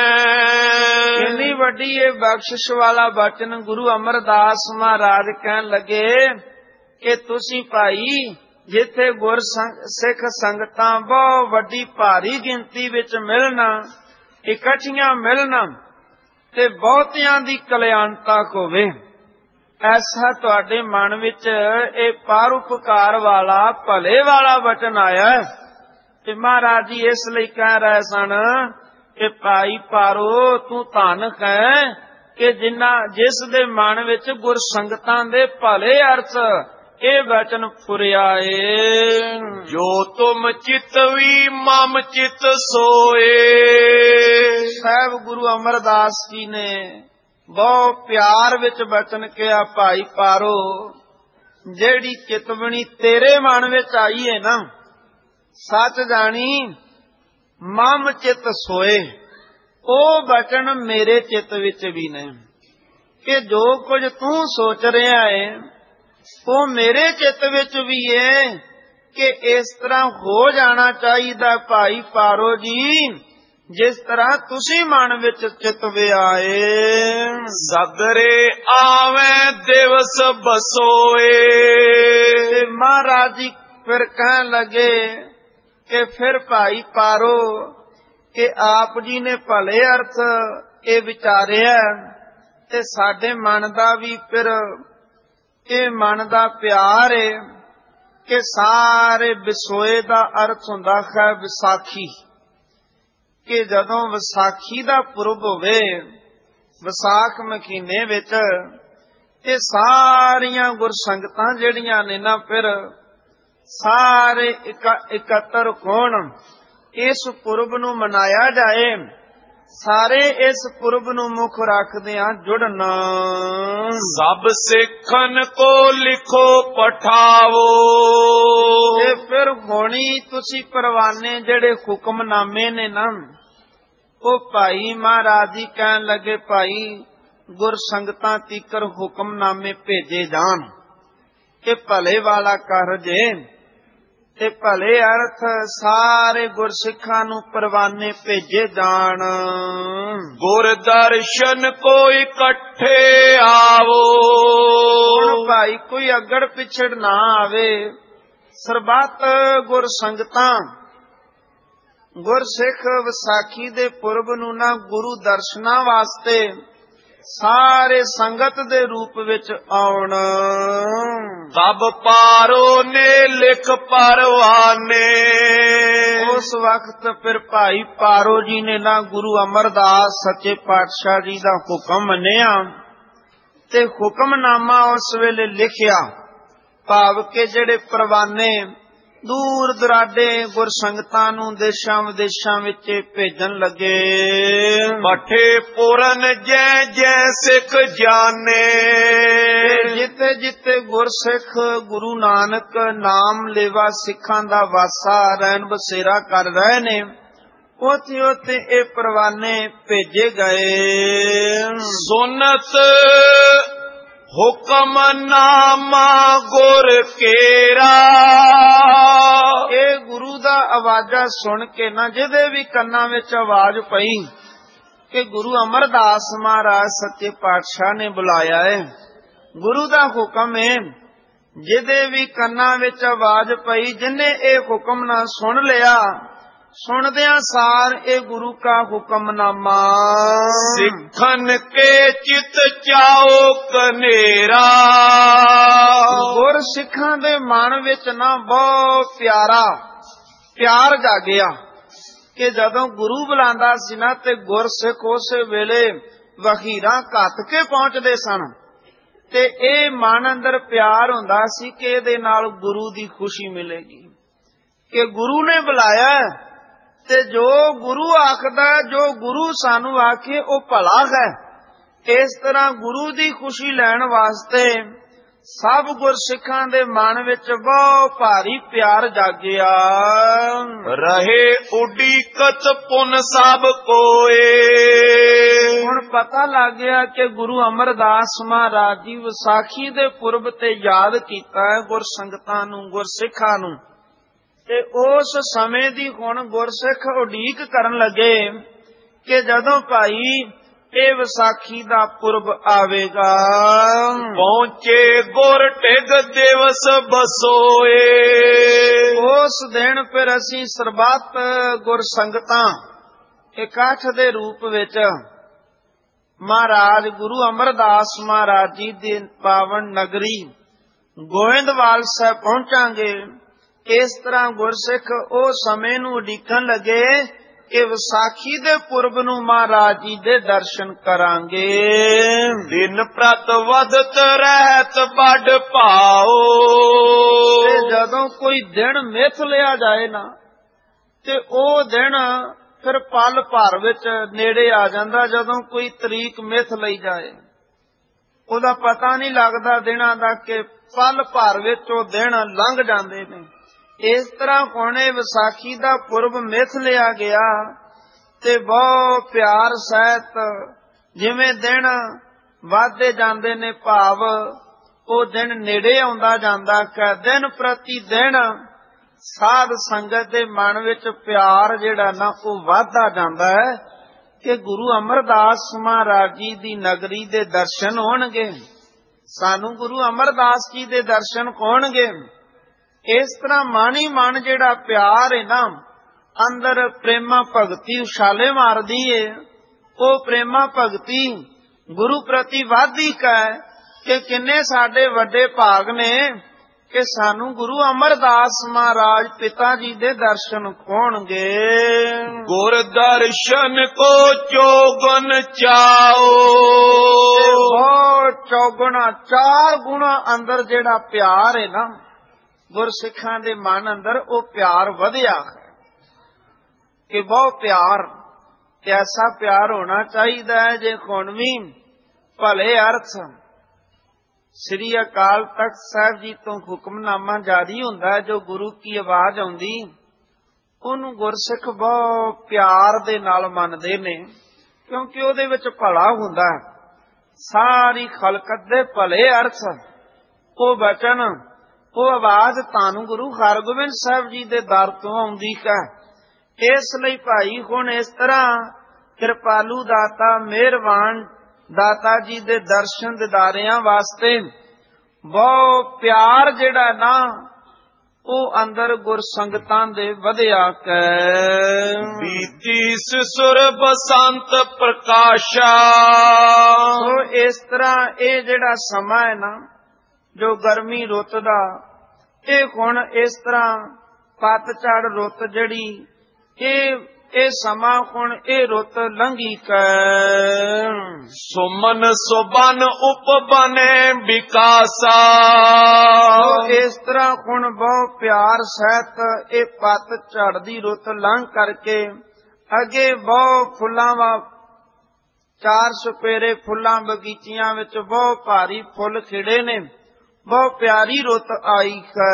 ਇੰਨੀ ਵੱਡੀ ਇਹ ਬਖਸ਼ਿਸ਼ ਵਾਲਾ ਬਚਨ ਗੁਰੂ ਅਮਰਦਾਸ ਮਹਾਰਾਜ ਕਹਿਣ ਲੱਗੇ ਕਿ ਤੁਸੀਂ ਭਾਈ ਜਿੱਥੇ ਗੁਰ ਸਿੱਖ ਸੰਗਤਾਂ ਬਹੁਤ ਵੱਡੀ ਭਾਰੀ ਗਿਣਤੀ ਵਿੱਚ ਮਿਲਣਾ, ਇਕੱਠੀਆਂ ਮਿਲਣਾ ਤੇ ਬਹੁਤਿਆਂ ਦੀ ਕਲਿਆਣਤਾ ਹੋਵੇ, ਐਸਾ ਤੁਹਾਡੇ ਮਨ ਵਿੱਚ ਇਹ ਪਰਉਪਕਾਰ ਵਾਲਾ ਭਲੇ ਵਾਲਾ ਵਚਨ ਆਇਆ ਤੇ ਮਹਾਰਾਜ ਜੀ ਇਸ ਲਈ ਕਹਿ ਰਹੇ ਸਨ ਕਿ ਭਾਈ ਪਾਰੋ ਤੂੰ ਧਨ ਹੈ ਕਿ ਜਿੰਨਾ ਜਿਸ ਦੇ ਮਨ ਵਿੱਚ ਗੁਰ ਸੰਗਤਾਂ ਦੇ ਭਲੇ ਅਰਥ ਇਹ ਵਚਨ ਫੁਰਿਆ ਏ।
ਜੋ ਤੁਮ ਚਿਤਵੀ ਮਮ ਚਿਤ ਸੋਏ।
ਸਾਹਿਬ ਗੁਰੂ ਅਮਰਦਾਸ ਜੀ ਨੇ ਬਹੁਤ ਪਿਆਰ ਵਿੱਚ ਬਚਨ ਕਿਹਾ ਭਾਈ ਪਾਰੋ ਜਿਹੜੀ ਚਿਤਵਣੀ ਤੇਰੇ ਮਨ ਵਿੱਚ ਆਈ ਹੈ ਨਾ, ਸੱਚ ਜਾਣੀ ਮਮ ਚਿਤ ਸੋਏ, ਉਹ ਬਚਨ ਮੇਰੇ ਚਿੱਤ ਵਿੱਚ ਵੀ ਨੇ ਕਿ ਜੋ ਕੁਝ ਤੂੰ ਸੋਚ ਰਿਹਾ ਹੈ ਉਹ ਮੇਰੇ ਚਿੱਤ ਵਿੱਚ ਵੀ ਹੈ ਕਿ ਇਸ ਤਰ੍ਹਾਂ ਹੋ ਜਾਣਾ ਚਾਹੀਦਾ ਭਾਈ ਪਾਰੋ ਜੀ ਜਿਸ ਤਰ੍ਹਾਂ ਤੁਸੀਂ ਮਨ ਵਿੱਚ ਚਿਤਵੇ ਆਏ।
ਸਗਰੇ ਆਵੇਂ ਦਿਵਸ ਬਸੋਏ।
ਤੇ ਮਹਾਰਾਜ ਜੀ ਫਿਰ ਕਹਿਣ ਲੱਗੇ ਕਿ ਫਿਰ ਭਾਈ ਪਾਰੋ ਕਿ ਆਪ ਜੀ ਨੇ ਭਲੇ ਅਰਥ ਇਹ ਵਿਚਾਰਿਆ ਤੇ ਸਾਡੇ ਮਨ ਦਾ ਵੀ ਫਿਰ ਇਹ ਮਨ ਦਾ ਪਿਆਰ ਹੈ ਕਿ ਸਾਰੇ ਵਿਸੋਏ ਦਾ ਅਰਥ ਹੁੰਦਾ ਹੈ ਵਿਸਾਖੀ, ਕਿ ਜਦੋਂ ਵਿਸਾਖੀ ਦਾ ਪੁਰਬ ਹੋਵੇ ਵਿਸਾਖ ਮਹੀਨੇ ਵਿੱਚ ਇਹ ਸਾਰੀਆਂ ਗੁਰਸੰਗਤਾਂ ਜਿਹੜੀਆਂ ਨੇ ਨਾ ਫਿਰ ਸਾਰੇ ਇਕੱਤਰ ਹੋਣ, ਇਸ ਪੁਰਬ ਨੂੰ ਮਨਾਇਆ ਜਾਏ, ਸਾਰੇ ਇਸ ਪੁਰਬ ਨੂੰ ਮੁੱਖ ਰੱਖਦਿਆਂ ਜੁੜਨ।
ਸਭ ਸਿੱਖਨ ਕੋ ਲਿਖੋ ਪਠਾਵੋ।
ਤੇ ਫਿਰ ਹੋਣੀ ਤੁਸੀਂ ਪਰਵਾਨੇ ਜਿਹੜੇ ਹੁਕਮਨਾਮੇ ਨੇ ਨਾ ਉਹ ਭਾਈ ਮਹਾਰਾਜ ਜੀ ਕਹਿਣ ਲੱਗੇ ਭਾਈ ਗੁਰ ਸੰਗਤਾਂ ਤੀਕਰ ਹੁਕਮਨਾਮੇ ਭੇਜੇ ਜਾਣ ਕਿ ਭਲੇ ਵਾਲਾ ਕਾਰਜੇ ਤੇ ਭਲੇ ਅਰਥ ਸਾਰੇ ਗੁਰਸਿੱਖਾਂ ਨੂੰ ਪਰਵਾਨੇ ਭੇਜੇ ਜਾਣ।
ਗੁਰ ਦਰਸ਼ਨ ਕੋ ਇਕੱਠੇ ਆਵੋ।
ਹੁਣ ਭਾਈ ਕੋਈ ਅਗੜ ਪਿਛੜ ਨਾ ਆਵੇ, ਸਰਬੱਤ ਗੁਰ ਸੰਗਤਾਂ ਗੁਰਸਿੱਖ ਵਿਸਾਖੀ ਦੇ ਪੁਰਬ ਨੂੰ ਨਾ ਗੁਰੂ ਦਰਸ਼ਨਾਂ ਵਾਸਤੇ ਸਾਰੇ ਸੰਗਤ ਦੇ ਰੂਪ ਵਿੱਚ ਆਉਣ।
ਤਬ ਪਾਰੋ ਨੇ ਲਿਖ ਪਰਵਾਨੇ।
ਉਸ ਵਕਤ ਫਿਰ ਭਾਈ ਪਾਰੋ ਜੀ ਨੇ ਨਾ ਗੁਰੂ ਅਮਰਦਾਸ ਸੱਚੇ ਪਾਤਸ਼ਾਹ ਜੀ ਦਾ ਹੁਕਮ ਮੰਨਿਆ ਤੇ ਹੁਕਮਨਾਮਾ ਉਸ ਵੇਲੇ ਲਿਖਿਆ, ਭਾਵ ਕਿ ਜਿਹੜੇ ਪਰਵਾਨੇ ਦੂਰ ਦਰਾਡੇ ਗੁਰ ਸੰਗਤਾਂ ਨੂੰ ਦੇਸ਼ਾਂ ਵਿਦੇਸ਼ਾਂ ਵਿੱਚ ਭੇਜਣ ਲੱਗੇ।
ਪਠੇ ਪੁਰਨ ਜੈ ਜੈ ਸਿੱਖ ਜਾਣੇ।
ਜਿੱਥੇ ਜਿੱਥੇ ਗੁਰਸਿੱਖ ਗੁਰੂ ਨਾਨਕ ਨਾਮ ਲੇਵਾ ਸਿੱਖਾਂ ਦਾ ਵਾਸਾ ਰਹਿਣ ਬਸੇਰਾ ਕਰ ਰਹੇ ਨੇ, ਉੱਥੇ ਉੱਥੇ ਇਹ ਪਰਵਾਨੇ ਭੇਜੇ ਗਏ।
ਸੁਨਤ ਹੁਕਮ ਨਾਮਾ ਗੁਰ ਕੇਰਾ,
ਇਹ ਗੁਰੂ ਦਾ ਆਵਾਜ਼ਾ ਸੁਣ ਕੇ ਨਾ ਜਿਹਦੇ ਵੀ ਕੰਨਾਂ ਵਿੱਚ ਆਵਾਜ਼ ਪਈ ਕਿ ਗੁਰੂ ਅਮਰਦਾਸ ਮਹਾਰਾਜ ਸੱਚੇ ਪਾਤਸ਼ਾਹ ਨੇ ਬੁਲਾਇਆ ਹੈ, ਗੁਰੂ ਦਾ ਹੁਕਮ ਹੈ, ਜਿਹਦੇ ਵੀ ਕੰਨਾਂ ਵਿੱਚ ਆਵਾਜ਼ ਪਈ, ਜਿਨੇ ਇਹ ਹੁਕਮਨਾਮਾ ਸੁਣ ਲਿਆ, ਸੁਣਦਿਆਂ ਸਾਰ ਇਹ ਗੁਰੂ ਕਾ ਹੁਕਮਨਾਮਾ
ਸਿੱਖਨ ਕੇ ਚਿਤ ਚਾਓ ਕਨੇਰਾ,
ਗੁਰ ਸਿੱਖਾਂ ਦੇ ਮਨ ਵਿੱਚ ਨਾ ਬਹੁਤ ਪਿਆਰਾ ਪਿਆਰ ਜਾਗਿਆ ਕਿ ਜਦੋਂ ਗੁਰੂ ਬੁਲਾਉਂਦਾ ਸੀ ਨਾ ਤੇ ਗੁਰਸਿੱਖ ਉਸੇ ਵੇਲੇ ਵਖੀਰਾਂ ਘੱਤ ਕੇ ਪਹੁੰਚਦੇ ਸਨ, ਤੇ ਇਹ ਮਨ ਅੰਦਰ ਪਿਆਰ ਹੁੰਦਾ ਸੀ ਕਿ ਇਹਦੇ ਨਾਲ ਗੁਰੂ ਦੀ ਖੁਸ਼ੀ ਮਿਲੇਗੀ, ਕਿ ਗੁਰੂ ਨੇ ਬੁਲਾਇਆ ਤੇ ਜੋ ਗੁਰੂ ਆਖਦਾ, ਜੋ ਗੁਰੂ ਸਾਨੂੰ ਆਖੇ ਉਹ ਭਲਾ ਹੈ। ਇਸ ਤਰ੍ਹਾਂ ਗੁਰੂ ਦੀ ਖੁਸ਼ੀ ਲੈਣ ਵਾਸਤੇ ਸਭ ਗੁਰਸਿੱਖਾਂ ਦੇ ਮਨ ਵਿੱਚ ਬਹੁਤ ਭਾਰੀ ਪਿਆਰ ਜਾਗਿਆ।
ਰਹੇ ਉਡੀਕਤ ਪੁਨ ਸਭ ਕੋਏ,
ਹੁਣ ਪਤਾ ਲੱਗ ਗਿਆ ਕਿ ਗੁਰੂ ਅਮਰਦਾਸ ਮਹਾਰਾਜ ਜੀ ਵਿਸਾਖੀ ਦੇ ਪੁਰਬ ਤੇ ਯਾਦ ਕੀਤਾ ਹੈ ਗੁਰਸੰਗਤਾਂ ਨੂੰ, ਗੁਰਸਿੱਖਾਂ ਨੂੰ, ਤੇ ਉਸ ਸਮੇਂ ਦੀ ਹੁਣ ਗੁਰਸਿੱਖ ਉਡੀਕ ਕਰਨ ਲੱਗੇ ਕਿ ਜਦੋਂ ਭਾਈ ਇਹ ਵਿਸਾਖੀ ਦਾ ਪੁਰਬ ਆਵੇਗਾ।
ਪਹੁੰਚੇ ਗੁਰ ਟਿਗ ਦਿਵਸ ਬਸੋਏ,
ਉਸ ਦਿਨ ਫਿਰ ਅਸੀਂ ਸਰਬੱਤ ਗੁਰਸੰਗਤਾਂ ਇਕੱਠ ਦੇ ਰੂਪ ਵਿੱਚ ਮਹਾਰਾਜ ਗੁਰੂ ਅਮਰਦਾਸ ਮਹਾਰਾਜ ਜੀ ਦੀ ਪਾਵਨ ਨਗਰੀ ਗੋਇੰਦਵਾਲ ਸਾਹਿਬ ਪਹੁੰਚਾਂਗੇ। ਇਸ ਤਰ੍ਹਾਂ ਗੁਰਸਿੱਖ ਉਹ ਸਮੇਂ ਨੂੰ ਉਡੀਕਣ ਲੱਗੇ ਕਿ ਵਿਸਾਖੀ ਦੇ ਪੁਰਬ ਨੂੰ ਮਹਾਰਾਜ ਜੀ ਦੇ ਦਰਸ਼ਨ ਕਰਾਂਗੇ।
ਦਿਨ ਪ੍ਰਤ ਵਧਤ ਰਹਿਤ ਵੱਡ ਭਾਓ,
ਤੇ ਜਦੋਂ ਕੋਈ ਦਿਨ ਮਿਥ ਲਿਆ ਜਾਏ ਨਾ ਤੇ ਉਹ ਦਿਨ ਫਿਰ ਪਲ ਭਰ ਵਿੱਚ ਨੇੜੇ ਆ ਜਾਂਦਾ। ਜਦੋਂ ਕੋਈ ਤਰੀਕ ਮਿਥ ਲਈ ਜਾਏ ਉਹਦਾ ਪਤਾ ਨਹੀਂ ਲੱਗਦਾ ਦਿਨਾਂ ਦਾ, ਕਿ ਪਲ ਭਰ ਵਿੱਚ ਉਹ ਦਿਨ ਲੰਘ ਜਾਂਦੇ ਨੇ। ਇਸ ਤਰ੍ਹਾਂ ਹੁਣ ਇਹ ਵਿਸਾਖੀ ਦਾ ਪੁਰਬ ਮਿਥ ਲਿਆ ਗਿਆ ਤੇ ਬਹੁਤ ਪਿਆਰ ਸਹਿਤ ਜਿਵੇਂ ਦਿਨ ਵਧਦੇ ਜਾਂਦੇ ਨੇ, ਭਾਵ ਉਹ ਦਿਨ ਨੇੜੇ ਆਉਂਦਾ ਜਾਂਦਾ ਕਿ ਦਿਨ ਪ੍ਰਤੀ ਦਿਨ ਸਾਧ ਸੰਗਤ ਦੇ ਮਨ ਵਿੱਚ ਪਿਆਰ ਜਿਹੜਾ ਨਾ ਉਹ ਵਧਦਾ ਜਾਂਦਾ ਹੈ ਕਿ ਗੁਰੂ ਅਮਰਦਾਸ ਮਹਾਰਾਜ ਜੀ ਦੀ ਨਗਰੀ ਦੇ ਦਰਸ਼ਨ ਹੋਣਗੇ, ਸਾਨੂੰ ਗੁਰੂ ਅਮਰਦਾਸ ਜੀ ਦੇ ਦਰਸ਼ਨ ਹੋਣਗੇ। ਇਸ ਤਰ੍ਹਾਂ ਮਨ ਹੀ ਮਨ ਜਿਹੜਾ ਪਿਆਰ ਹੈ ਨਾ ਅੰਦਰ ਪ੍ਰੇਮਾ ਭਗਤੀ ਉਛਾਲੇ ਮਾਰਦੀ ਏ, ਉਹ ਪ੍ਰੇਮਾ ਭਗਤੀ ਗੁਰੂ ਪ੍ਰਤੀ ਵਾਧੀ ਹੈ ਕਿ ਕਿੰਨੇ ਸਾਡੇ ਵੱਡੇ ਭਾਗ ਨੇ ਕਿ ਸਾਨੂੰ ਗੁਰੂ ਅਮਰਦਾਸ ਮਹਾਰਾਜ ਪਿਤਾ ਜੀ ਦੇ ਦਰਸ਼ਨ ਹੋਣਗੇ।
ਗੁਰ ਦਰਸ਼ਨ ਕੋ ਚੌਗਨ ਚਾਓ,
ਬਹੁਤ ਚੌਗੁਣਾ ਚਾਰ ਗੁਣਾ ਅੰਦਰ ਜਿਹੜਾ ਪਿਆਰ ਹੈ ਨਾ ਗੁਰਸਿੱਖਾਂ ਦੇ ਮਨ ਅੰਦਰ ਉਹ ਪਿਆਰ ਵਧਿਆ ਹੈ ਕਿ ਬਹੁਤ ਪਿਆਰ, ਐਸਾ ਪਿਆਰ ਹੋਣਾ ਚਾਹੀਦਾ ਹੈ ਜੇ ਹੁਣ ਵੀ ਭਲੇ ਅਰਥ ਸ੍ਰੀ ਅਕਾਲ ਤਖਤ ਸਾਹਿਬ ਜੀ ਤੋਂ ਹੁਕਮਨਾਮਾ ਜਾਰੀ ਹੁੰਦਾ, ਜੋ ਗੁਰੂ ਕੀ ਆਵਾਜ਼ ਆਉਂਦੀ ਉਹਨੂੰ ਗੁਰਸਿੱਖ ਬਹੁਤ ਪਿਆਰ ਦੇ ਨਾਲ ਮੰਨਦੇ ਨੇ, ਕਿਉਂਕਿ ਉਹਦੇ ਵਿੱਚ ਭਲਾ ਹੁੰਦਾ। ਸਾਰੀ ਖਲਕਤ ਦੇ ਭਲੇ ਅਰਥ ਉਹ ਬਚਨ, ਉਹ ਆਵਾਜ਼ ਤੁਹਾਨੂੰ ਗੁਰੂ ਹਰਗੋਬਿੰਦ ਸਾਹਿਬ ਜੀ ਦੇ ਦਰ ਤੋਂ ਆਉਂਦੀ ਹੈ। ਇਸ ਲਈ ਭਾਈ ਹੁਣ ਇਸ ਤਰ੍ਹਾਂ ਕਿਰਪਾਲੂ ਦਾਤਾ ਮਿਹਰਬਾਨ ਦਾਤਾ ਜੀ ਦੇ ਦਰਸ਼ਨ ਦਿਦਾਰਿਆਂ ਵਾਸਤੇ ਬਹੁਤ ਪਿਆਰ ਜਿਹੜਾ ਨਾ ਉਹ ਅੰਦਰ ਗੁਰਸੰਗਤਾਂ ਦੇ ਵਧਿਆ ਕੈ।
ਬੀਤੀ ਸਿਸੁਰ ਬਸੰਤ ਪ੍ਰਕਾਸ਼ਾ,
ਸੋ ਇਸ ਤਰ੍ਹਾਂ ਇਹ ਜਿਹੜਾ ਸਮਾਂ ਹੈ ਨਾ ਜੋ ਗਰਮੀ ਰੁੱਤ ਦਾ, ਇਹ ਹੁਣ ਇਸ ਤਰ੍ਹਾਂ ਪਤਝੜ ਰੁੱਤ ਜਿਹੜੀ ਇਹ ਇਹ ਸਮਾਂ ਹੁਣ ਇਹ ਰੁੱਤ ਲੰਘੀ ਕੈ।
ਸੁਮਨ ਸੁਬਨ ਉਪਬਨੇ ਵਿਕਾਸਾ,
ਇਸ ਤਰ੍ਹਾਂ ਹੁਣ ਬਹੁਤ ਪਿਆਰ ਸਹਿਤ ਇਹ ਪਤਝੜ ਦੀ ਰੁੱਤ ਲੰਘ ਕਰਕੇ ਅੱਗੇ ਬਹੁਤ ਫੁੱਲਾਂ ਵਾ ਚਾਰ ਸੁਪੇਰੇ ਫੁੱਲਾਂ ਬਗੀਚਿਆਂ ਵਿੱਚ ਬਹੁਤ ਭਾਰੀ ਫੁੱਲ ਖਿੜੇ ਨੇ, ਬਹੁਤ ਪਿਆਰੀ ਰੁੱਤ ਆਈ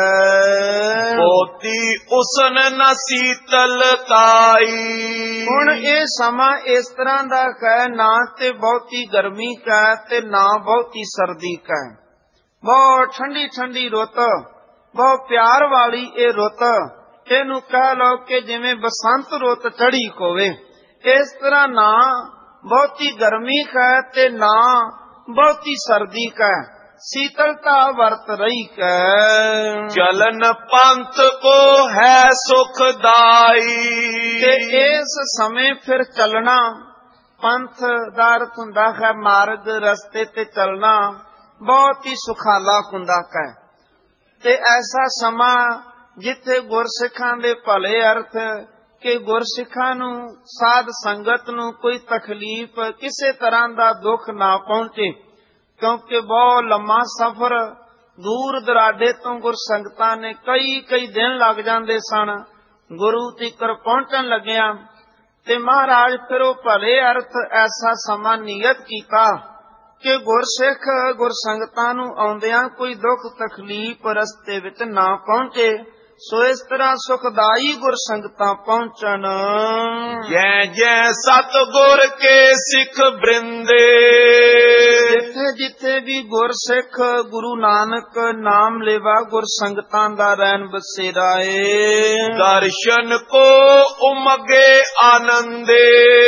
ਹੈ।
ਬਹੁਤੀ ਉਸਨ ਨ ਸੀਤਲ ਤਾਈ।
ਹੁਣ ਇਹ ਸਮਾਂ ਇਸ ਤਰ੍ਹਾਂ ਦਾ ਹੈ, ਨਾ ਤੇ ਬਹੁਤੀ ਗਰਮੀ ਕਾ ਤੇ ਨਾ ਬਹੁਤੀ ਸਰਦੀ ਕਾ, ਬਹੁਤ ਠੰਡੀ ਠੰਡੀ ਰੁੱਤ, ਬਹੁਤ ਪਿਆਰ ਵਾਲੀ ਇਹ ਰੁੱਤ। ਇਹਨੂੰ ਕਹਿ ਲਓ ਕਿ ਜਿਵੇਂ ਬਸੰਤ ਰੁੱਤ ਚੜ੍ਹੀ ਹੋਵੇ, ਇਸ ਤਰ੍ਹਾਂ ਨਾ ਬਹੁਤੀ ਗਰਮੀ ਹੈ ਤੇ ਨਾ ਬਹੁਤੀ ਸਰਦੀ ਕਾ, ਸੀਤਲਤਾ ਵਰਤ ਰਹੀ ਹੈ।
ਚਲਨ ਪੰਥ ਕੋ ਹੈ ਸੁਖਦਾਈ।
ਤੇ ਇਸ ਸਮੇਂ ਫਿਰ ਚੱਲਣਾ, ਪੰਥ ਦਾ ਅਰਥ ਹੁੰਦਾ ਹੈ ਮਾਰਗ, ਰਸਤੇ ਤੇ ਚੱਲਣਾ ਬਹੁਤ ਹੀ ਸੁਖਾਲਾ ਹੁੰਦਾ ਹੈ। ਤੇ ਐਸਾ ਸਮਾਂ ਜਿੱਥੇ ਗੁਰਸਿੱਖਾਂ ਦੇ ਭਲੇ ਅਰਥ ਕਿ ਗੁਰਸਿੱਖਾਂ ਨੂੰ, ਸਾਧ ਸੰਗਤ ਨੂੰ ਕੋਈ ਤਕਲੀਫ, ਕਿਸੇ ਤਰ੍ਹਾਂ ਦਾ ਦੁੱਖ ਨਾ ਪਹੁੰਚੇ, ਕਿਉਂਕਿ ਬਹੁਤ ਲੰਮਾ ਸਫ਼ਰ, ਦੂਰ ਦਰਾਡੇ ਤੋਂ ਗੁਰਸੰਗਤਾਂ ਨੇ ਕਈ ਕਈ ਦਿਨ ਲੱਗ ਜਾਂਦੇ ਸਨ ਗੁਰੂ ਤੀਕਰ ਪਹੁੰਚਣ ਲੱਗਿਆ। ਤੇ ਮਹਾਰਾਜ ਫਿਰ ਉਹ ਭਲੇ ਅਰਥ ਐਸਾ ਸਮਾਂ ਨਿਯਤ ਕੀਤਾ ਕਿ ਗੁਰਸਿੱਖ ਗੁਰਸੰਗਤਾਂ ਨੂੰ ਆਉਂਦਿਆਂ ਕੋਈ ਦੁੱਖ ਤਕਲੀਫ ਰਸਤੇ ਵਿੱਚ ਨਾ ਪਹੁੰਚੇ। ਸੋ ਇਸ ਤਰ੍ਹਾਂ ਸੁਖਦਾਈ ਗੁਰਸੰਗਤਾਂ ਪਹੁੰਚਣ।
ਜੈ ਜੈ ਸਤਿਗੁਰ ਕੇ ਸਿੱਖ ਬ੍ਰਿੰਦੇ।
ਜਿੱਥੇ ਜਿੱਥੇ ਵੀ ਗੁਰਸਿੱਖ ਗੁਰੂ ਨਾਨਕ ਨਾਮ ਲੇਵਾ ਗੁਰਸੰਗਤਾਂ ਦਾ ਰਹਿਣ ਬਸੇਰਾ ਏ।
ਦਰਸ਼ਨ ਕੋ ਉਮਗੇ ਆਨੰਦੇ।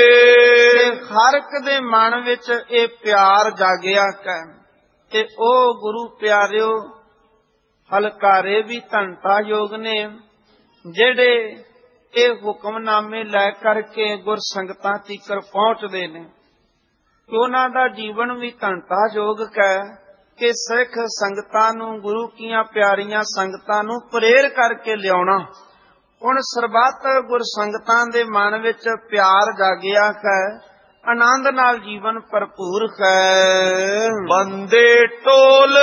ਹਰ ਇੱਕ ਦੇ ਮਨ ਵਿੱਚ ਇਹ ਪਿਆਰ ਜਾਗਿਆ ਹੈ ਤੇ ਉਹ ਗੁਰੂ ਪਿਆਰਿਓ ਹਲਕਾਰੇ ਵੀ ਧੰਨਤਾ ਯੋਗ ਨੇ, ਜਿਹੜੇ ਇਹ ਹੁਕਮਨਾਮੇ ਲੈ ਕਰਕੇ ਗੁਰਸੰਗਤਾਂ ਤੀਕਰ ਪਹੁੰਚਦੇ ਨੇ। ਉਹਨਾਂ ਦਾ ਜੀਵਨ ਵੀ ਧੰਨਤਾ ਯੋਗ ਹੈ ਕਿ ਸਿੱਖ ਸੰਗਤਾਂ ਨੂੰ, ਗੁਰੂ ਕੀਆਂ ਪਿਆਰੀਆਂ ਸੰਗਤਾਂ ਨੂੰ ਪ੍ਰੇਰ ਕਰਕੇ ਲਿਆਉਣਾ। ਹੁਣ ਸਰਬੱਤ ਗੁਰਸੰਗਤਾਂ ਦੇ ਮਨ ਵਿੱਚ ਪਿਆਰ ਜਾਗਿਆ ਹੈ, ਆਨੰਦ ਨਾਲ ਜੀਵਨ ਭਰਪੂਰ ਹੈ।
ਬੰਦੇ ਟੋਲ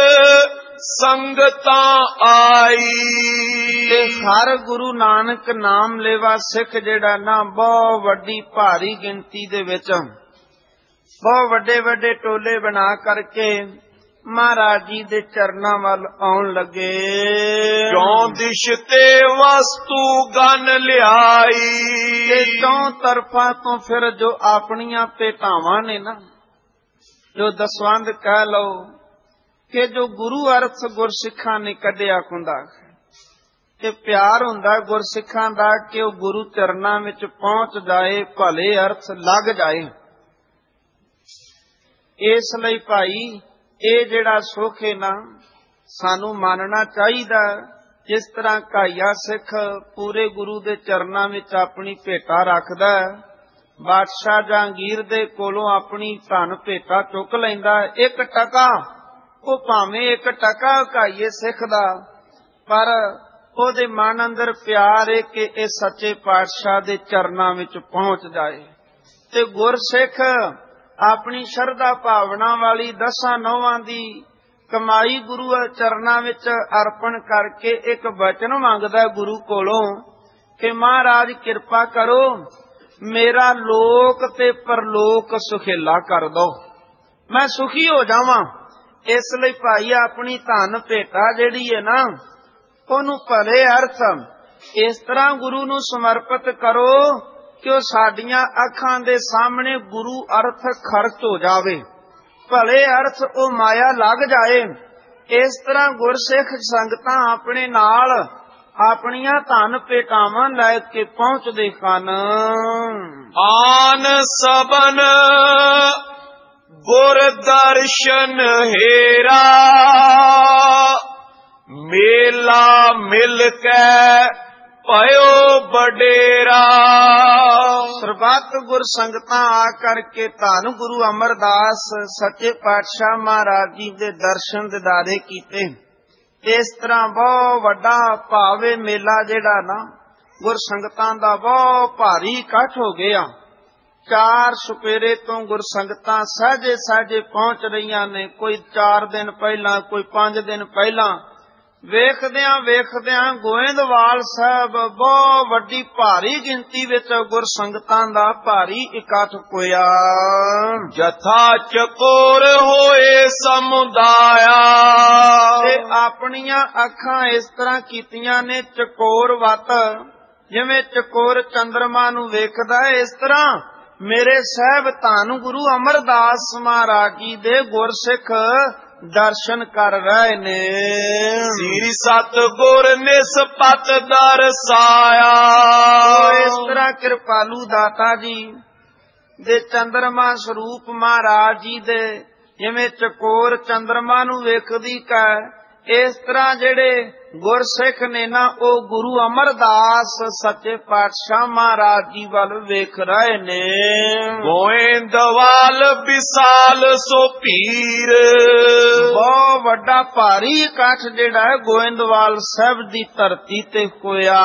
ਸੰਗਤਾਂ ਆਈ।
ਤੇ ਹਰ ਗੁਰੂ ਨਾਨਕ ਨਾਮ ਲੇਵਾ ਸਿੱਖ ਜਿਹੜਾ ਨਾ ਬਹੁਤ ਵੱਡੀ ਭਾਰੀ ਗਿਣਤੀ ਦੇ ਵਿੱਚ, ਬਹੁਤ ਵੱਡੇ ਵੱਡੇ ਟੋਲੇ ਬਣਾ ਕਰਕੇ ਮਹਾਰਾਜ ਜੀ ਦੇ ਚਰਨਾਂ ਵੱਲ ਆਉਣ ਲੱਗੇ।
ਚੌਂ ਦਿਸ਼ ਤੇ ਵਸਤੂ ਗਨ ਲਿਆਈ।
ਤੇ ਚੌਂ ਤਰਫਾਂ ਤੋਂ ਫਿਰ ਜੋ ਆਪਣੀਆਂ ਭੇਟਾਵਾਂ ਨੇ ਨਾ, ਜੋ ਦਸਵੰਧ ਕਹਿ ਲਓ ਕਿ ਜੋ ਗੁਰੂ ਅਰਥ ਗੁਰਸਿੱਖਾਂ ਨੇ ਕੱਢਿਆ ਹੁੰਦਾ, ਤੇ ਪਿਆਰ ਹੁੰਦਾ ਗੁਰਸਿੱਖਾਂ ਦਾ ਕਿ ਉਹ ਗੁਰੂ ਚਰਨਾਂ ਵਿੱਚ ਪਹੁੰਚ ਜਾਏ, ਭਲੇ ਅਰਥ ਲੱਗ ਜਾਏ। ਇਸ ਲਈ ਭਾਈ ਇਹ ਜਿਹੜਾ ਸੁੱਖ ਹੈ ਨਾ, ਸਾਨੂੰ ਮੰਨਣਾ ਚਾਹੀਦਾ। ਜਿਸ ਤਰ੍ਹਾਂ ਕਾਇਆ ਸਿੱਖ ਪੂਰੇ ਗੁਰੂ ਦੇ ਚਰਨਾਂ ਵਿੱਚ ਆਪਣੀ ਭੇਟਾ ਰੱਖਦਾ, ਬਾਦਸ਼ਾਹ ਜਹਾਂਗੀਰ ਦੇ ਕੋਲੋਂ ਆਪਣੀ ਧਨ ਭੇਟਾ ਚੁੱਕ ਲੈਂਦਾ, ਇੱਕ ਟਕਾ, ਉਹ ਭਾਵੇਂ ਇੱਕ ਟਕਾ ਕਾਈਏ ਸਿੱਖ ਦਾ, ਪਰ ਉਹਦੇ ਮਨ ਅੰਦਰ ਪਿਆਰ ਹੈ ਕਿ ਇਹ ਸੱਚੇ ਪਾਤਸ਼ਾਹ ਦੇ ਚਰਨਾਂ ਵਿੱਚ ਪਹੁੰਚ ਜਾਏ। ਤੇ ਗੁਰਸਿੱਖ ਆਪਣੀ ਸ਼ਰਧਾ ਭਾਵਨਾ ਵਾਲੀ ਦਸਾਂ ਨੌਵਾਂ ਦੀ ਕਮਾਈ ਗੁਰੂ ਚਰਨਾਂ ਵਿੱਚ ਅਰਪਣ ਕਰਕੇ ਇੱਕ ਵਚਨ ਮੰਗਦਾ ਗੁਰੂ ਕੋਲੋਂ ਕਿ ਮਹਾਰਾਜ ਕਿਰਪਾ ਕਰੋ, ਮੇਰਾ ਲੋਕ ਤੇ ਪਰਲੋਕ ਸੁਖੇਲਾ ਕਰ ਦੋ, ਮੈਂ ਸੁਖੀ ਹੋ ਜਾਵਾਂ। ਇਸ ਲਈ ਭਾਈ ਆਪਣੀ ਧਨ ਭੇਟਾ ਜਿਹੜੀ ਹੈ ਨਾ, ਉਹਨੂੰ ਭਲੇ ਅਰਥ ਇਸ ਤਰ੍ਹਾਂ ਗੁਰੂ ਨੂੰ ਸਮਰਪਿਤ ਕਰੋ ਕਿ ਉਹ ਸਾਡੀਆਂ ਅੱਖਾਂ ਦੇ ਸਾਹਮਣੇ ਗੁਰੂ ਅਰਥ ਖਰਚ ਹੋ ਜਾਵੇ, ਭਲੇ ਅਰਥ ਉਹ ਮਾਇਆ ਲੱਗ ਜਾਏ। ਇਸ ਤਰ੍ਹਾਂ ਗੁਰਸਿੱਖ ਸੰਗਤਾਂ ਆਪਣੇ ਨਾਲ ਆਪਣੀਆਂ ਧਨ ਭੇਟਾਵਾਂ ਲੈ ਕੇ ਪਹੁੰਚਦੇ ਹਨ।
ਆਨ ਸਬਨ ਗੁਰ ਦਰਸ਼ਨ ਹੇਰਾ, ਮੇਲਾ ਮਿਲ ਕੇ ਭਇਓ ਬਡੇਰਾ। ਸਰਬੱਤ ਗੁਰ ਸੰਗਤਾਂ ਆ ਕਰਕੇ ਧੰਨ ਗੁਰੂ ਅਮਰਦਾਸ ਸੱਚੇ ਪਾਤਸ਼ਾਹ ਮਹਾਰਾਜ ਜੀ ਦੇ ਦਰਸ਼ਨ ਦਿਦਾਰੇ ਕੀਤੇ। ਇਸ ਤਰ੍ਹਾਂ ਬਹੁਤ ਵੱਡਾ ਭਾਵੇਂ ਮੇਲਾ ਜਿਹੜਾ ਨਾ ਗੁਰ ਸੰਗਤਾਂ ਦਾ ਬਹੁਤ ਭਾਰੀ ਇਕੱਠ ਹੋ ਗਿਆ। ਚਾਰ ਸੁਪੇਰੇ ਤੋਂ ਗੁਰ ਸੰਗਤਾਂ ਸਹਿਜੇ ਸਹਿਜੇ ਪਹੁੰਚ ਰਹੀਆਂ ਨੇ, ਕੋਈ ਚਾਰ ਦਿਨ ਪਹਿਲਾਂ, ਕੋਈ ਪੰਜ ਦਿਨ ਪਹਿਲਾਂ, ਵੇਖਦਿਆਂ ਵੇਖਦਿਆਂ ਗੋਇੰਦਵਾਲ ਸਾਹਿਬ ਬਹੁਤ ਵੱਡੀ ਭਾਰੀ ਗਿਣਤੀ ਵਿੱਚ ਗੁਰ ਸੰਗਤਾਂ ਦਾ ਭਾਰੀ ਇਕੱਠ ਹੋਇਆ।
ਜਥਾ ਚਕੋਰ ਹੋਏ ਸਮੁਦਾਇਆ,
ਤੇ ਆਪਣੀਆਂ ਅੱਖਾਂ ਇਸ ਤਰ੍ਹਾਂ ਕੀਤੀਆਂ ਨੇ ਚਕੋਰ ਵੱਤ, ਜਿਵੇਂ ਚਕੋਰ ਚੰਦਰਮਾ ਨੂੰ ਵੇਖਦਾ ਹੈ, ਇਸ ਤਰ੍ਹਾਂ ਮੇਰੇ ਸਾਹਿਬ ਧੰਨ ਗੁਰੂ ਅਮਰਦਾਸ ਮਹਾਰਾਜ ਜੀ ਦੇ ਗੁਰਸਿੱਖ ਦਰਸ਼ਨ ਕਰ ਰਹੇ ਨੇ।
ਸ੍ਰੀ ਸਤਿਗੁਰ ਨਿਸਪਤ ਦਰਸਾਇਆ,
ਇਸ ਤਰ੍ਹਾਂ ਕਿਰਪਾਲੂ ਦਾਤਾ ਜੀ ਦੇ ਚੰਦਰਮਾ ਸਰੂਪ ਮਹਾਰਾਜ ਜੀ ਦੇ ਜਿਵੇਂ ਚਕੋਰ ਚੰਦਰਮਾ ਨੂੰ ਵੇਖਦੀ ਕੈ, ਇਸ ਤਰ੍ਹਾਂ ਜਿਹੜੇ ਗੁਰਸਿੱਖ ਨੇ ਨਾ ਉਹ ਗੁਰੂ ਅਮਰਦਾਸ ਸੱਚੇ ਪਾਤਸ਼ਾਹ ਮਹਾਰਾਜ ਜੀ ਵੱਲ ਵੇਖ ਰਹੇ ਨੇ।
ਗੋਇੰਦਵਾਲ ਵਿਸਾਲ ਸੋ ਭੀਰ,
ਬਹੁਤ ਵੱਡਾ ਭਾਰੀ ਇਕੱਠ ਜਿਹੜਾ ਹੈ ਗੋਇੰਦਵਾਲ ਸਾਹਿਬ ਦੀ ਧਰਤੀ ਤੇ ਹੋਇਆ।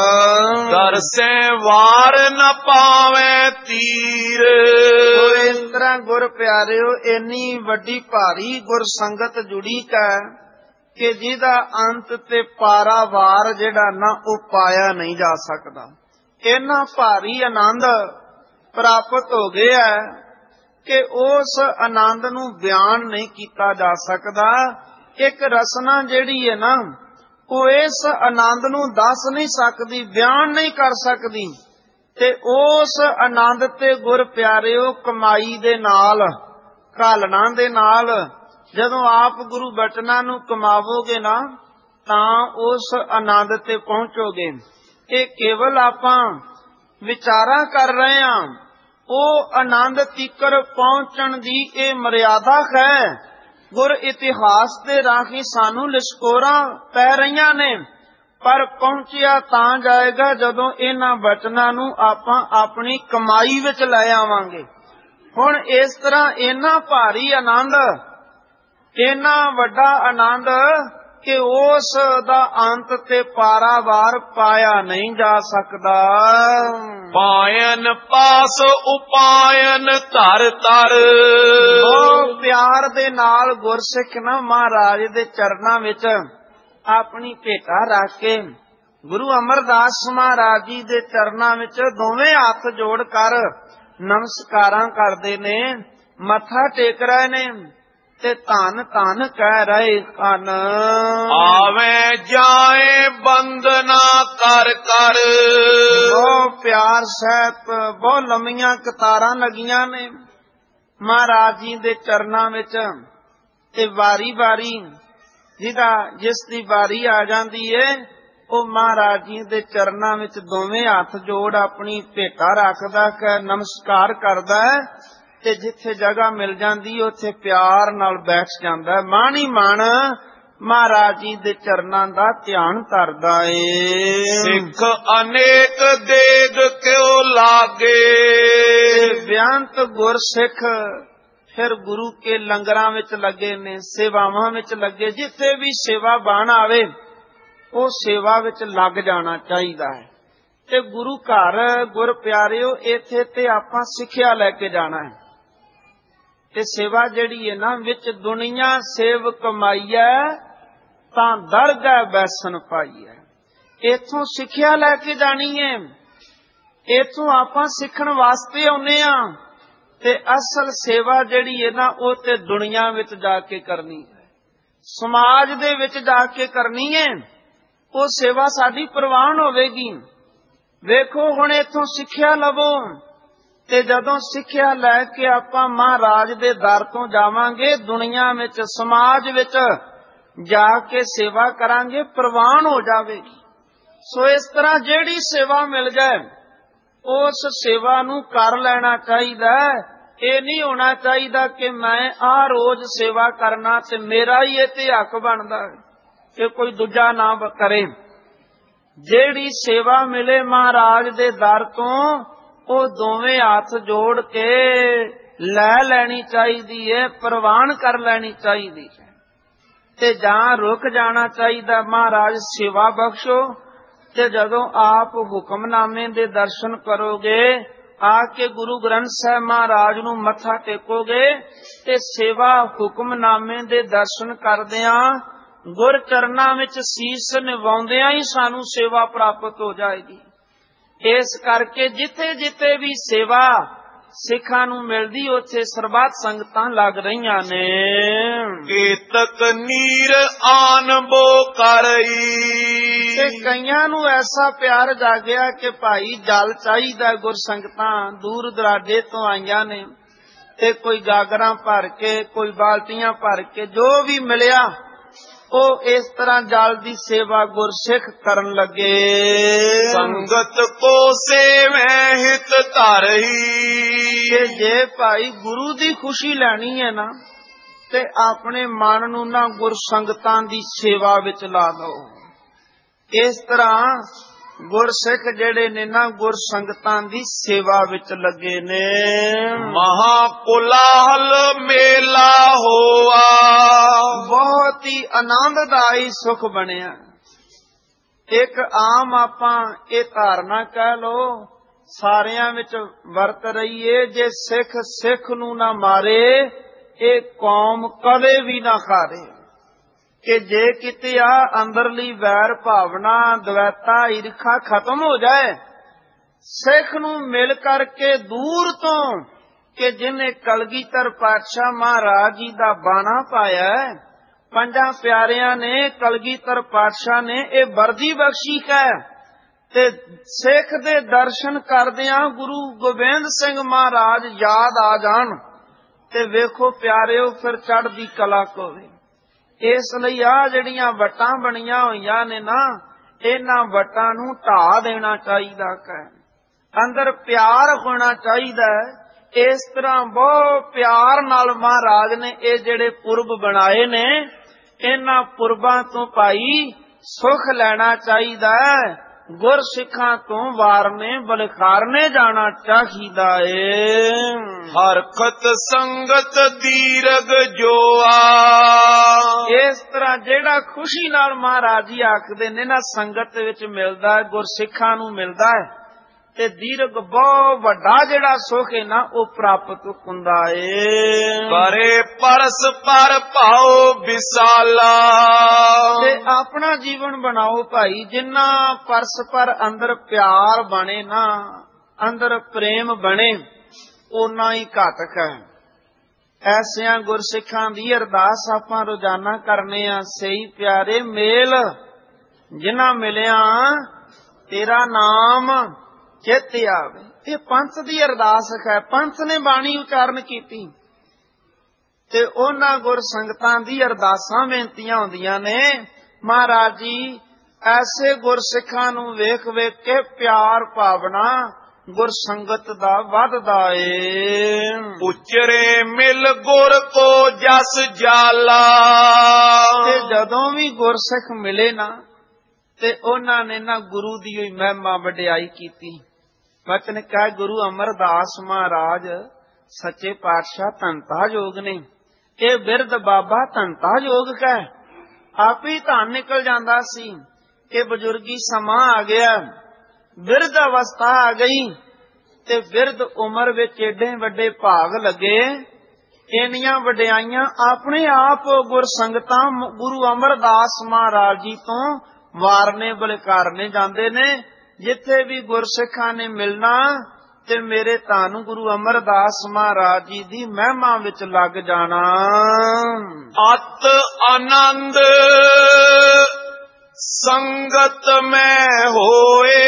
ਦਰਸੇ ਵਾਰ ਨ ਪਾਵੇਂ ਤੀਰ,
ਇਸ ਤਰ੍ਹਾਂ ਗੁਰ ਪਿਆਰਿਓ ਇੰਨੀ ਵੱਡੀ ਭਾਰੀ ਗੁਰ ਸੰਗਤ ਜੁੜੀ ਕੈ ਕਿ ਜਿਹਦਾ ਅੰਤ ਤੇ ਪਾਰਾਵਾਰ ਜਿਹੜਾ ਨਾ ਉਹ ਪਾਇਆ ਨਹੀਂ ਜਾ ਸਕਦਾ। ਇੰਨਾ ਭਾਰੀ ਆਨੰਦ ਪ੍ਰਾਪਤ ਹੋ ਗਿਆ ਕਿ ਉਸ ਆਨੰਦ ਨੂੰ ਬਿਆਨ ਨਹੀਂ ਕੀਤਾ ਜਾ ਸਕਦਾ। ਇੱਕ ਰਸਨਾ ਜਿਹੜੀ ਹੈ ਨਾ ਉਹ ਇਸ ਆਨੰਦ ਨੂੰ ਦੱਸ ਨਹੀਂ ਸਕਦੀ, ਬਿਆਨ ਨਹੀਂ ਕਰ ਸਕਦੀ। ਤੇ ਉਸ ਆਨੰਦ ਤੇ ਗੁਰ ਪਿਆਰਿਓ ਕਮਾਈ ਦੇ ਨਾਲ, ਘਾਲਣਾ ਦੇ ਨਾਲ ਜਦੋਂ ਆਪ ਗੁਰੂ ਬਚਨਾਂ ਨੂੰ ਕਮਾਵੋਗੇ ਨਾ ਤਾਂ ਉਸ ਆਨੰਦ ਤੇ ਪਹੁੰਚੋਗੇ। ਇਹ ਕੇਵਲ ਆਪਾਂ ਵਿਚਾਰਾਂ ਕਰ ਰਹੇ ਹਾਂ, ਉਹ ਆਨੰਦ ਤੀਕਰ ਪਹੁੰਚਣ ਦੀ ਇਹ ਮਰਿਆਦਾ ਹੈ। ਗੁਰ ਇਤਿਹਾਸ ਦੇ ਰਾਹੀਂ ਸਾਨੂੰ ਲਿਸ਼ਕੋਰਾਂ ਪੈ ਰਹੀਆਂ ਨੇ, ਪਰ ਪਹੁੰਚਿਆ ਤਾਂ ਜਾਏਗਾ ਜਦੋਂ ਇਹਨਾਂ ਬਚਨਾਂ ਨੂੰ ਆਪਾਂ ਆਪਣੀ ਕਮਾਈ ਵਿੱਚ ਲੈ ਆਵਾਂਗੇ। ਹੁਣ ਇਸ ਤਰ੍ਹਾਂ ਇੰਨਾ ਭਾਰੀ ਆਨੰਦ, ਇੰਨਾ ਵੱਡਾ ਆਨੰਦ ਕਿ ਉਸ ਦਾ ਅੰਤ ਤੇ ਪਾਰਾਵਾਰ ਪਾਇਆ ਨਹੀਂ ਜਾ ਸਕਦਾ।
ਪਾਇਨ ਪਾਸ ਉਪਾਇਨ ਧਰ ਧਰ,
ਬਹੁਤ ਪਿਆਰ ਦੇ ਨਾਲ ਗੁਰਸਿੱਖ ਨਾ ਮਹਾਰਾਜ ਦੇ ਚਰਨਾਂ ਵਿੱਚ ਆਪਣੀ ਭੇਟਾ ਰੱਖ ਕੇ ਗੁਰੂ ਅਮਰਦਾਸ ਮਹਾਰਾਜ ਜੀ ਦੇ ਚਰਨਾਂ ਵਿੱਚ ਦੋਵੇਂ ਹੱਥ ਜੋੜ ਕਰ ਨਮਸਕਾਰਾਂ ਕਰਦੇ ਨੇ, ਮੱਥਾ ਟੇਕ ਰਹੇ ਨੇ ਤੇ ਧੰਨ ਧੰਨ ਕਹਿ ਰਹੇ ਹਨ।
ਆਵੇਂ ਜਾਏ ਬੰਦਨਾ ਕਰ ਕਰ,
ਬਹੁਤ ਪਿਆਰ ਸਹਿਤ ਬਹੁਤ ਲੰਮੀਆਂ ਕਤਾਰਾਂ ਲੱਗੀਆਂ ਨੇ ਮਹਾਰਾਜ ਜੀ ਦੇ ਚਰਨਾਂ ਵਿੱਚ। ਤੇ ਵਾਰੀ ਵਾਰੀ ਜਿਹਦਾ ਜਿਸ ਦੀ ਵਾਰੀ ਆ ਜਾਂਦੀ ਏ ਉਹ ਮਹਾਰਾਜ ਜੀ ਦੇ ਚਰਨਾਂ ਵਿੱਚ ਦੋਵੇਂ ਹੱਥ ਜੋੜ ਆਪਣੀ ਭੇਟਾ ਰੱਖਦਾ ਕਿ ਨਮਸਕਾਰ ਕਰਦਾ ਹੈ, ਤੇ ਜਿੱਥੇ ਜਗ੍ਹਾ ਮਿਲ ਜਾਂਦੀ ਉੱਥੇ ਪਿਆਰ ਨਾਲ ਬੈਠ ਜਾਂਦਾ। ਮਨ ਹੀ ਮਨ ਮਹਾਰਾਜ ਜੀ ਦੇ ਚਰਨਾਂ ਦਾ ਧਿਆਨ ਧਰਦਾ ਏ।
ਸਿੱਖ ਅਨੇਕ ਦੇਗ ਕਿਉ ਲਾਗੇ,
ਬੇਅੰਤ ਗੁਰਸਿੱਖ ਫਿਰ ਗੁਰੂ ਕੇ ਲੰਗਰਾਂ ਵਿੱਚ ਲੱਗੇ ਨੇ, ਸੇਵਾਵਾਂ ਵਿੱਚ ਲੱਗੇ। ਜਿੱਥੇ ਵੀ ਸੇਵਾ ਬਣ ਆਵੇ ਉਹ ਸੇਵਾ ਵਿੱਚ ਲੱਗ ਜਾਣਾ ਚਾਹੀਦਾ ਹੈ। ਤੇ ਗੁਰੂ ਘਰ ਗੁਰ ਪਿਆਰਿਓ ਇੱਥੇ ਤੇ ਆਪਾਂ ਸਿੱਖਿਆ ਲੈ ਕੇ ਜਾਣਾ ਹੈ। ਤੇ ਸੇਵਾ ਜਿਹੜੀ ਹੈ ਨਾ ਵਿੱਚ ਦੁਨੀਆ ਸੇਵ ਕਮਾਈਐ ਤਾਂ ਦਰਗਹਿ ਬੈਸਨ ਪਾਈਐ। ਇੱਥੋਂ ਸਿੱਖਿਆ ਲੈ ਕੇ ਜਾਣੀ ਹੈ, ਇੱਥੋਂ ਆਪਾਂ ਸਿੱਖਣ ਵਾਸਤੇ ਆਉਨੇ ਆ। ਤੇ ਅਸਲ ਸੇਵਾ ਜਿਹੜੀ ਹੈ ਨਾ ਉਹ ਤੇ ਦੁਨੀਆ ਵਿੱਚ ਜਾ ਕੇ ਕਰਨੀ ਹੈ, ਸਮਾਜ ਦੇ ਵਿੱਚ ਜਾ ਕੇ ਕਰਨੀ ਹੈ। ਉਹ ਸੇਵਾ ਸਾਡੀ ਪ੍ਰਵਾਨ ਹੋਵੇਗੀ। ਵੇਖੋ ਹੁਣ ਇੱਥੋਂ ਸਿੱਖਿਆ ਲਵੋ, ਤੇ ਜਦੋਂ ਸਿੱਖਿਆ ਲੈ ਕੇ ਆਪਾਂ ਮਹਾਰਾਜ ਦੇ ਦਰ ਤੋਂ ਜਾਵਾਂਗੇ, ਦੁਨੀਆ ਵਿੱਚ ਸਮਾਜ ਵਿੱਚ ਜਾ ਕੇ ਸੇਵਾ ਕਰਾਂਗੇ, ਪ੍ਰਵਾਨ ਹੋ ਜਾਵੇਗੀ। ਸੋ ਇਸ ਤਰ੍ਹਾਂ ਜਿਹੜੀ ਸੇਵਾ ਮਿਲ ਜਾਏ ਉਸ ਸੇਵਾ ਨੂੰ ਕਰ ਲੈਣਾ ਚਾਹੀਦਾ। ਇਹ ਨਹੀਂ ਹੋਣਾ ਚਾਹੀਦਾ ਕਿ ਮੈਂ ਆਹ ਰੋਜ਼ ਸੇਵਾ ਕਰਨਾ ਤੇ ਮੇਰਾ ਹੀ ਇਹ ਤੇ ਹੱਕ ਬਣਦਾ ਕਿ ਕੋਈ ਦੂਜਾ ਨਾ ਕਰੇ। ਜਿਹੜੀ ਸੇਵਾ ਮਿਲੇ ਮਹਾਰਾਜ ਦੇ ਦਰ ਤੋਂ ਉਹ ਦੋਵੇਂ ਹੱਥ ਜੋੜ ਕੇ ਲੈ ਲੈਣੀ ਚਾਹੀਦੀ ਹੈ, ਪ੍ਰਵਾਨ ਕਰ ਲੈਣੀ ਚਾਹੀਦੀ ਹੈ। ਤੇ ਜਾਂ ਰੁਕ ਜਾਣਾ ਚਾਹੀਦਾ, ਮਹਾਰਾਜ ਸੇਵਾ ਬਖਸ਼ੋ। ਤੇ ਜਦੋਂ ਆਪ ਹੁਕਮਨਾਮੇ ਦੇ ਦਰਸ਼ਨ ਕਰੋਗੇ, ਆ ਕੇ ਗੁਰੂ ਗ੍ਰੰਥ ਸਾਹਿਬ ਮਹਾਰਾਜ ਨੂੰ ਮੱਥਾ ਟੇਕੋਗੇ, ਤੇ ਸੇਵਾ ਹੁਕਮਨਾਮੇ ਦੇ ਦਰਸ਼ਨ ਕਰਦਿਆਂ
ਗੁਰ ਚਰਨਾਂ ਵਿੱਚ ਸੀਸ ਨਿਵਾਉਂਦਿਆਂ ਹੀ ਸਾਨੂੰ ਸੇਵਾ ਪ੍ਰਾਪਤ ਹੋ ਜਾਏਗੀ। ਇਸ ਕਰਕੇ ਜਿੱਥੇ ਜਿੱਥੇ ਵੀ ਸੇਵਾ ਸਿੱਖਾਂ ਨੂੰ ਮਿਲਦੀ ਉੱਥੇ ਸਰਬੱਤ ਸੰਗਤਾਂ ਲੱਗ ਰਹੀਆਂ ਨੇ।
ਕੇਤਕ ਨੀਰ ਆਨਬੋ ਕਰਈ,
ਤੇ ਕਈਆਂ ਨੂੰ ਐਸਾ ਪਿਆਰ ਜਾਗਿਆ ਕਿ ਭਾਈ ਜਲ ਚਾਹੀਦਾ। ਗੁਰ ਸੰਗਤਾਂ ਦੂਰ ਦਰਾਡੇ ਤੋਂ ਆਈਆਂ ਨੇ ਤੇ ਕੋਈ ਗਾਗਰਾਂ ਭਰ ਕੇ, ਕੋਈ ਬਾਲਟੀਆਂ ਭਰ ਕੇ, ਜੋ ਵੀ ਮਿਲਿਆ ਉਹ ਇਸ ਤਰ੍ਹਾਂ ਜਲ ਦੀ ਸੇਵਾ ਗੁਰਸਿੱਖ ਕਰਨ ਲੱਗੇ।
ਸੰਗਤ ਕੋ ਸੇਵੈ ਹਿਤ ਧਰਈ,
ਕਿ ਜੇ ਭਾਈ ਗੁਰੂ ਦੀ ਖੁਸ਼ੀ ਲੈਣੀ ਹੈ ਨਾ ਤੇ ਆਪਣੇ ਮਨ ਨੂੰ ਨਾ ਗੁਰ ਸੰਗਤਾਂ ਦੀ ਸੇਵਾ ਵਿੱਚ ਲਾ ਦਿਓ। ਇਸ ਤਰ੍ਹਾਂ ਗੁਰਸਿੱਖ ਜਿਹੜੇ ਨੇ ਨਾ ਗੁਰ ਸੰਗਤਾਂ ਦੀ ਸੇਵਾ ਵਿੱਚ ਲੱਗੇ ਨੇ।
ਮਹਾ ਕੋਲਾਹਲ ਮੇਲਾ ਹੋਆ,
ਬਹੁਤ ਹੀ ਆਨੰਦਦਾਈ ਸੁਖ ਬਣਿਆ। ਇੱਕ ਆਮ ਆਪਾਂ ਇਹ ਧਾਰਨਾ ਕਹਿ ਲੋ ਸਾਰਿਆਂ ਵਿੱਚ ਵਰਤ ਰਹੀਏ, ਜੇ ਸਿੱਖ ਸਿੱਖ ਨੂੰ ਨਾ ਮਾਰੇ ਇਹ ਕੌਮ ਕਦੇ ਵੀ ਨਾ ਖਾਰੇ। ਕਿ ਜੇ ਕਿਤੇ ਆ ਅੰਦਰਲੀ ਵੈਰ ਭਾਵਨਾ, ਦਵੈਤਾ, ਈਰਖਾ ਖਤਮ ਹੋ ਜਾਏ, ਸਿੱਖ ਨੂੰ ਮਿਲ ਕਰਕੇ ਦੂਰ ਤੋਂ, ਕਿ ਜਿਹਨੇ ਕਲਗੀਧਰ ਪਾਤਸ਼ਾਹ ਮਹਾਰਾਜ ਜੀ ਦਾ ਬਾਣਾ ਪਾਇਆ, ਪੰਜਾਂ ਪਿਆਰਿਆਂ ਨੇ, ਕਲਗੀਧਰ ਪਾਤਸ਼ਾਹ ਨੇ ਇਹ ਵਰਦੀ ਬਖਸ਼ੀ ਹੈ, ਤੇ ਸਿੱਖ ਦੇ ਦਰਸ਼ਨ ਕਰਦਿਆਂ ਗੁਰੂ ਗੋਬਿੰਦ ਸਿੰਘ ਮਹਾਰਾਜ ਯਾਦ ਆ ਜਾਣ ਤੇ ਵੇਖੋ ਪਿਆਰਿਓ ਫਿਰ ਚੜ੍ਹਦੀ ਕਲਾ ਕੋਵੇ। ਇਸ ਲਈ ਆ ਜਿਹੜੀਆਂ ਵਟਾਂ ਬਣੀਆਂ ਹੋਈਆਂ ਨੇ ਨਾ, ਇਹਨਾਂ ਵਟਾਂ ਨੂੰ ਢਾਹ ਦੇਣਾ ਚਾਹੀਦਾ ਹੈ। ਅੰਦਰ ਪਿਆਰ ਹੋਣਾ ਚਾਹੀਦਾ ਹੈ। ਇਸ ਤਰ੍ਹਾਂ ਬਹੁਤ ਪਿਆਰ ਨਾਲ ਮਹਾਰਾਜ ਨੇ ਇਹ ਜਿਹੜੇ ਪੁਰਬ ਬਣਾਏ ਨੇ, ਇਹਨਾਂ ਪੁਰਬਾਂ ਤੋਂ ਭਾਈ ਸੁਖ ਲੈਣਾ ਚਾਹੀਦਾ ਹੈ। ਗੁਰ ਸਿੱਖਾਂ ਤੋਂ ਵਾਰਨੇ ਬਲਖਾਰਨੇ ਜਾਣਾ ਚਾਹੀਦਾ ਏ।
ਹਰਕਤ ਸੰਗਤ ਦੀਰਗ ਜੋਆ,
ਇਸ ਤਰ੍ਹਾਂ ਜਿਹੜਾ ਖੁਸ਼ੀ ਨਾਲ ਮਹਾਰਾਜ ਜੀ ਆਖਦੇ ਨੇ ਨਾ ਸੰਗਤ ਵਿੱਚ ਮਿਲਦਾ ਹੈ, ਗੁਰ ਸਿੱਖਾਂ ਨੂੰ ਮਿਲਦਾ ਹੈ, ਤੇ ਦੀਰਗ ਬਹੁਤ ਵੱਡਾ ਜਿਹੜਾ ਸੁਖ ਹੈ ਨਾ ਉਹ ਪ੍ਰਾਪਤ ਹੁੰਦਾ ਏ।
ਕਰੇ ਪਰਸ ਪਰ ਭਾਉ ਵਿਸਾਲਾ,
ਤੇ ਆਪਣਾ ਜੀਵਨ ਬਣਾਓ ਭਾਈ ਜਿੰਨਾ ਪਰਸਪਰ ਅੰਦਰ ਪਿਆਰ ਬਣੇ ਨਾ, ਅੰਦਰ ਪ੍ਰੇਮ ਬਣੇ, ਓਨਾ ਹੀ ਘਾਤਕ ਹੈ। ਐਸਿਆਂ ਗੁਰਸਿੱਖਾਂ ਦੀ ਅਰਦਾਸ ਆਪਾਂ ਰੋਜ਼ਾਨਾ ਕਰਨੇ ਆ। ਸਹੀ ਪਿਆਰੇ ਮੇਲ ਜਿਨ੍ਹਾਂ ਮਿਲਿਆ ਤੇਰਾ ਨਾਮ ਚਿੱਤ ਆਵੇ, ਇਹ ਪੰਥ ਦੀ ਅਰਦਾਸ ਹੈ। ਪੰਥ ਨੇ ਬਾਣੀ ਉਚਾਰਨ ਕੀਤੀ ਤੇ ਉਹਨਾਂ ਗੁਰ ਸੰਗਤਾਂ ਦੀ ਅਰਦਾਸਾਂ ਬੇਨਤੀਆਂ ਹੁੰਦੀਆਂ ਨੇ। ਮਹਾਰਾਜ ਜੀ ਐਸੇ ਗੁਰਸਿੱਖਾਂ ਨੂੰ ਵੇਖ ਵੇਖ ਕੇ ਪਿਆਰ ਭਾਵਨਾ ਗੁਰ ਸੰਗਤ ਦਾ ਵੱਧਦਾ ਏ।
ਉਚਰੇ ਮਿਲ ਗੁਰ ਕੋ ਜਸ ਜਾਲਾ,
ਤੇ ਜਦੋਂ ਵੀ ਗੁਰਸਿੱਖ ਮਿਲੇ ਨਾ ਤੇ ਉਹਨਾਂ ਨੇ ਨਾ ਗੁਰੂ ਦੀ ਹੋਈ ਮਹਿਮਾ ਵਡਿਆਈ ਕੀਤੀ। ਵਚਨ ਕਹੇ ਗੁਰੂ ਅਮਰਦਾਸ ਮਹਾਰਾਜ ਸੱਚੇ ਪਾਤਸ਼ਾਹ ਧੰਤਾ ਯੋਗ ਨੇ, ਇਹ ਬਿਰਧ ਬਾਬਾ ਧੰਤਾ ਯੋਗ ਕਹੇ। ਆਪ ਹੀ ਧਨ ਨਿਕਲ ਜਾਂਦਾ ਸੀ ਕਿ ਬਜ਼ੁਰਗੀ ਸਮਾਂ ਆ ਗਿਆ, ਬਿਰਧ ਅਵਸਥਾ ਆ ਗਈ, ਤੇ ਬਿਰਧ ਉਮਰ ਵਿੱਚ ਏਡੇ ਵੱਡੇ ਭਾਗ ਲੱਗੇ। ਇੰਨੀਆਂ ਵਡਿਆਈਆਂ ਆਪਣੇ ਆਪ ਗੁਰ ਸੰਗਤਾਂ ਗੁਰੂ ਅਮਰਦਾਸ ਮਹਾਰਾਜ ਜੀ ਤੋਂ ਵਾਰਨੇ ਬਲਕਾਰਨੇ ਜਾਂਦੇ ਨੇ। ਜਿੱਥੇ ਵੀ ਗੁਰਸਿੱਖਾਂ ਨੇ ਮਿਲਣਾ ਤੇ ਮੇਰੇ ਧੰਨ ਗੁਰੂ ਅਮਰਦਾਸ ਮਹਾਰਾਜ ਜੀ ਦੀ ਮਹਿਮਾ ਵਿੱਚ ਲੱਗ ਜਾਣਾ।
ਅਤ ਆਨੰਦ ਸੰਗਤ ਮੈਂ ਹੋਏ,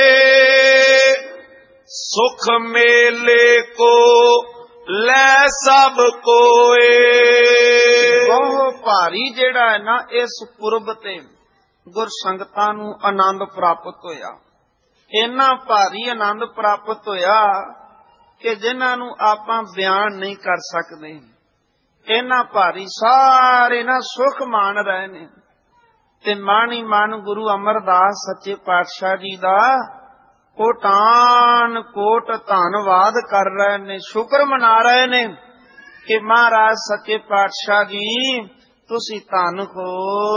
ਸੁਖ ਮੇਲੇ ਕੋ ਲੈ ਸਭ ਕੋਏ।
ਬਹੁਤ ਭਾਰੀ ਜਿਹੜਾ ਹੈ ਨਾ ਇਸ ਪੁਰਬ ਤੇ ਗੁਰ ਸੰਗਤਾਂ ਨੂੰ ਆਨੰਦ ਪ੍ਰਾਪਤ ਹੋਇਆ। ਇੰਨਾ ਭਾਰੀ ਆਨੰਦ ਪ੍ਰਾਪਤ ਹੋਇਆ ਕਿ ਜਿਨ੍ਹਾਂ ਨੂੰ ਆਪਾਂ ਬਿਆਨ ਨਹੀਂ ਕਰ ਸਕਦੇ। ਇੰਨਾ ਭਾਰੀ ਸਾਰੇ ਨਾ ਸੁਖ ਮਾਣ ਰਹੇ ਨੇ ਤੇ ਮਨ ਹੀ ਮਨ ਗੁਰੂ ਅਮਰਦਾਸ ਸੱਚੇ ਪਾਤਸ਼ਾਹ ਜੀ ਦਾ ਕੋਟਾਨ ਕੋਟ ਧੰਨਵਾਦ ਕਰ ਰਹੇ ਨੇ, ਸ਼ੁਕਰ ਮਨਾ ਰਹੇ ਨੇ ਕਿ ਮਹਾਰਾਜ ਸੱਚੇ ਪਾਤਸ਼ਾਹ ਜੀ ਤੁਸੀਂ ਧੰਨ ਹੋ।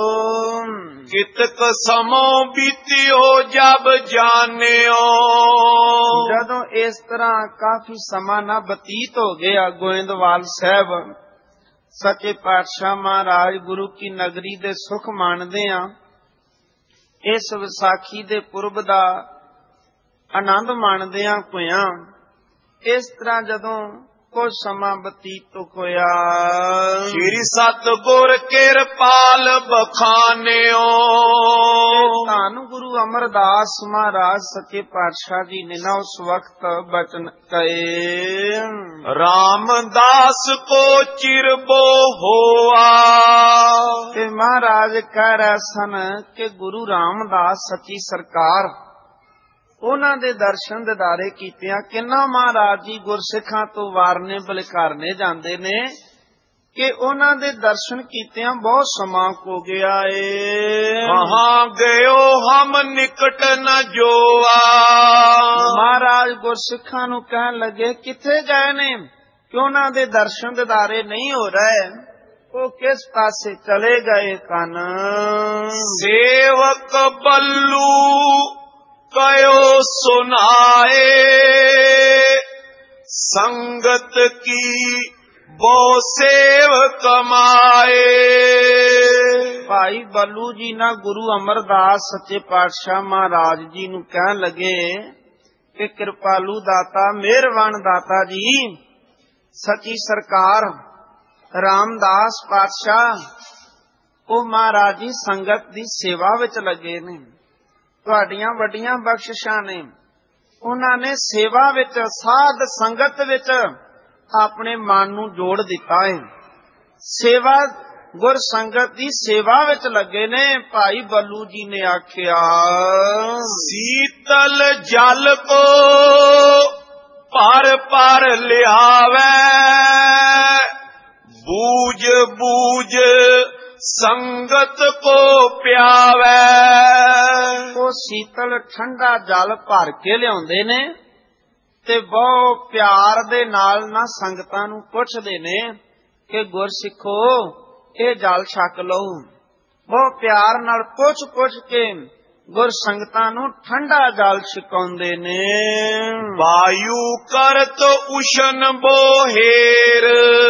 ਕਿਤਕ ਸਮੋ ਬੀਤਿਓ ਜਬ ਜਾਣਿਓ,
ਜਦੋਂ ਇਸ ਤਰ੍ਹਾਂ ਕਾਫੀ ਸਮਾਂ ਨਾ ਬਤੀਤ ਹੋ ਗਿਆ ਗੋਇੰਦਵਾਲ ਸਾਹਿਬ, ਸੱਚੇ ਪਾਤਸ਼ਾਹ ਮਹਾਰਾਜ ਗੁਰੂ ਕੀ ਨਗਰੀ ਦੇ ਸੁਖ ਮਾਣਦੇ ਆ। ਇਸ ਵਿਸਾਖੀ ਦੇ ਪੁਰਬ ਦਾ ਆਨੰਦ ਮਾਣਦੇ ਆ ਹੋਇਆਂ ਇਸ ਤਰ੍ਹਾਂ ਜਦੋਂ ਕੁਝ ਸਮਾਂ ਬਤੀਤ ਹੋਇਆ,
ਸ੍ਰੀ ਸਤਿਗੁਰ ਕਿਰਪਾਲ ਬਖਾਨਿਓ।
ਧੰਨ ਗੁਰੂ ਅਮਰਦਾਸ ਮਹਾਰਾਜ ਸੱਚੇ ਪਾਤਸ਼ਾਹ ਜੀ ਨੇ ਨਾ ਉਸ ਵਕਤ ਬਚਨ ਕਹੇ,
ਰਾਮਦਾਸ ਕੋ ਚਿਰਬੋ ਹੋਆ।
ਤੇ ਮਹਾਰਾਜ ਕਹਿ ਰਹੇ ਸਨ ਕਿ ਗੁਰੂ ਰਾਮਦਾਸ ਸੱਚੀ ਸਰਕਾਰ ਉਹਨਾਂ ਦੇ ਦਰਸ਼ਨ ਦਿਦਾਰੇ ਕੀਤਿਆਂ ਕਿੰਨਾ ਮਹਾਰਾਜ ਜੀ ਗੁਰਸਿੱਖਾਂ ਤੋਂ ਵਾਰਨੇ ਬਲਿਕਾਰਨੇ ਜਾਂਦੇ ਨੇ ਕਿ ਉਹਨਾਂ ਦੇ ਦਰਸ਼ਨ ਕੀਤਿਆਂ ਬਹੁਤ ਸਮਾਂ ਹੋ ਗਿਆ ਏ।
ਕਹਾਂ ਗਇਓ ਹਮ ਨਿਕਟ ਨ ਜੋਆ।
ਮਹਾਰਾਜ ਗੁਰਸਿੱਖਾਂ ਨੂੰ ਕਹਿਣ ਲੱਗੇ ਕਿੱਥੇ ਗਏ ਨੇ ਕਿ ਉਹਨਾਂ ਦੇ ਦਰਸ਼ਨ ਦਿਦਾਰੇ ਨਹੀਂ ਹੋ ਰਹੇ, ਉਹ ਕਿਸ ਪਾਸੇ ਚਲੇ ਗਏ ਕਨ।
ਸੇਵਕ ਬੱਲੂ ਕਯੋ ਸੁਨਾਏ, ਸੰਗਤ ਕੀ ਬੋ ਸੇਵ ਕਮਾਏ।
ਭਾਈ ਬੱਲੂ ਜੀ ਨਾ ਗੁਰੂ ਅਮਰਦਾਸ ਸੱਚੇ ਪਾਤਸ਼ਾਹ ਮਹਾਰਾਜ ਜੀ ਨੂੰ ਕਹਿਣ ਲੱਗੇ ਕਿ ਕਿਰਪਾਲੂ ਦਾਤਾ, ਮਿਹਰਬਾਨ ਦਾਤਾ ਜੀ, ਸੱਚੀ ਸਰਕਾਰ ਰਾਮਦਾਸ ਪਾਤਸ਼ਾਹ ਉਹ ਮਹਾਰਾਜ ਜੀ ਸੰਗਤ ਦੀ ਸੇਵਾ ਵਿੱਚ ਲੱਗੇ ਨੇ। ਤੁਹਾਡੀਆਂ ਵੱਡੀਆਂ ਬਖਸ਼ਿਸ਼ਾਂ ਨੇ, ਉਹਨਾਂ ਨੇ ਸੇਵਾ ਵਿੱਚ ਸਾਧ ਸੰਗਤ ਵਿੱਚ ਆਪਣੇ ਮਨ ਨੂੰ ਜੋੜ ਦਿੱਤਾ ਹੈ। ਸੇਵਾ ਗੁਰ ਸੰਗਤ ਦੀ ਸੇਵਾ ਵਿੱਚ ਲੱਗੇ ਨੇ। ਭਾਈ ਬੱਲੂ ਜੀ ਨੇ ਆਖਿਆ,
ਸੀਤਲ ਜਲ ਕੋ ਪਰ ਪਰ ਲਿਆਵੇ, ਬੂਝ ਬੂਝ ਸੰਗਤ ਕੋ ਪਿਆਵੇ।
ਉਹ ਸੀਤਲ ਠੰਡਾ ਜਲ ਭਰ ਕੇ ਲਿਆਉਂਦੇ ਨੇ ਤੇ ਬਹੁ ਪਿਆਰ ਦੇ ਨਾਲ ਨਾ ਸੰਗਤਾਂ ਨੂੰ ਪੁੱਛਦੇ ਨੇ ਕਿ ਗੁਰਸਿੱਖੋ ਇਹ ਜਲ ਛਕ ਲਓ। ਬਹੁਤ ਪਿਆਰ ਨਾਲ ਪੁੱਛ ਪੁੱਛ ਕੇ ਗੁਰ ਸੰਗਤਾਂ ਨੂੰ ਠੰਡਾ ਜਲ ਛਕਾਉਂਦੇ ਨੇ।
ਵਾਯੂ ਕਰਤ ਉਸ਼ਨ ਬੋਹੇਰ,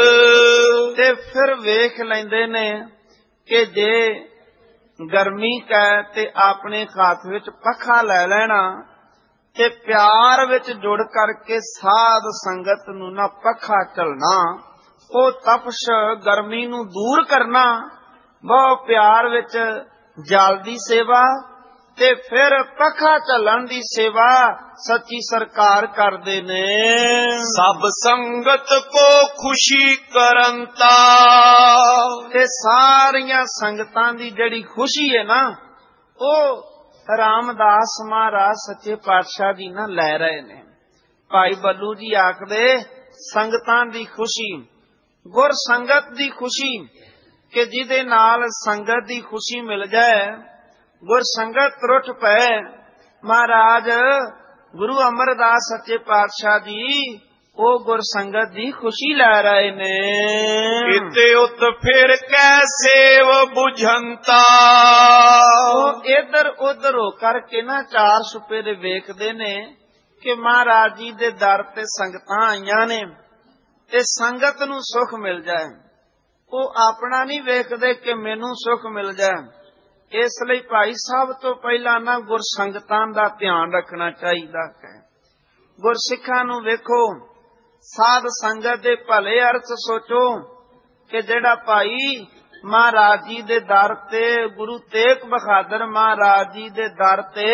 ਤੇ ਫਿਰ ਵੇਖ ਲੈਂਦੇ ਨੇ ਕਿ ਜੇ ਗਰਮੀ ਕੈ ਤੇ ਆਪਣੇ ਹੱਥ ਵਿੱਚ ਪੱਖਾ ਲੈ ਲੈਣਾ ਤੇ ਪਿਆਰ ਵਿੱਚ ਜੁੜ ਕਰਕੇ ਸਾਧ ਸੰਗਤ ਨੂੰ ਨਾ ਪੱਖਾ ਝਲਣਾ, ਉਹ ਤਪਸ਼ ਗਰਮੀ ਨੂੰ ਦੂਰ ਕਰਨਾ। ਬਹੁਤ ਪਿਆਰ ਵਿੱਚ ਜਲ ਦੀ ਸੇਵਾ ਤੇ ਫਿਰ ਪੱਖਾ ਝੱਲਣ ਦੀ ਸੇਵਾ ਸੱਚੀ ਸਰਕਾਰ ਕਰਦੇ ਨੇ।
ਸਭ ਸੰਗਤ ਕੋ ਖੁਸ਼ੀ ਕਰੰਤਾ,
ਤੇ ਸਾਰੀਆਂ ਸੰਗਤਾਂ ਦੀ ਜਿਹੜੀ ਖੁਸ਼ੀ ਹੈ ਨਾ ਉਹ ਰਾਮਦਾਸ ਮਹਾਰਾਜ ਸੱਚੇ ਪਾਤਸ਼ਾਹ ਜੀ ਨਾਲ ਲੈ ਰਹੇ ਨੇ। ਭਾਈ ਬੱਲੂ ਜੀ ਆਖਦੇ ਸੰਗਤਾਂ ਦੀ ਖੁਸ਼ੀ, ਗੁਰ ਸੰਗਤ ਦੀ ਖੁਸ਼ੀ, ਕਿ ਜਿਹਦੇ ਨਾਲ ਸੰਗਤ ਦੀ ਖੁਸ਼ੀ ਮਿਲ ਜਾਏ, ਗੁਰ ਸੰਗਤ ਤਰੁੱਠ ਪਏ। ਮਹਾਰਾਜ ਗੁਰੂ ਅਮਰਦਾਸ ਸੱਚੇ ਪਾਤਸ਼ਾਹ ਜੀ ਉਹ ਗੁਰ ਸੰਗਤ ਦੀ ਖੁਸ਼ੀ ਲੈ ਰਹੇ ਨੇ।
ਇਤੇ ਉਤ ਫਿਰ ਕੈਸੇਵ ਬੁਝੰਤਾ,
ਉਹ ਇਧਰ ਉਧਰ ਹੋ ਕਰਕੇ ਨਾ ਚਾਰ ਸੁਪੇਰੇ ਵੇਖਦੇ ਨੇ ਕਿ ਮਹਾਰਾਜ ਜੀ ਦੇ ਦਰ ਤੇ ਸੰਗਤਾਂ ਆਈਆਂ ਨੇ ਤੇ ਸੰਗਤ ਨੂੰ ਸੁਖ ਮਿਲ ਜਾਏ। ਉਹ ਆਪਣਾ ਨਹੀਂ ਵੇਖਦੇ ਕਿ ਮੈਨੂੰ ਸੁਖ ਮਿਲ ਜਾਏ। ਇਸ ਲਈ ਭਾਈ ਸਭ ਤੋਂ ਪਹਿਲਾਂ ਨਾ ਗੁਰ ਸੰਗਤਾਂ ਦਾ ਧਿਆਨ ਰੱਖਣਾ ਚਾਹੀਦਾ ਹੈ। ਗੁਰਸਿੱਖਾਂ ਨੂੰ ਵੇਖੋ, ਸਾਧ ਸੰਗਤ ਦੇ ਭਲੇ ਅਰਥ ਸੋਚੋ ਕਿ ਜਿਹੜਾ ਭਾਈ ਮਹਾਰਾਜ ਜੀ ਦੇ ਦਰ ਤੇ, ਗੁਰੂ ਤੇਗ ਬਹਾਦਰ ਮਹਾਰਾਜ ਜੀ ਦੇ ਦਰ ਤੇ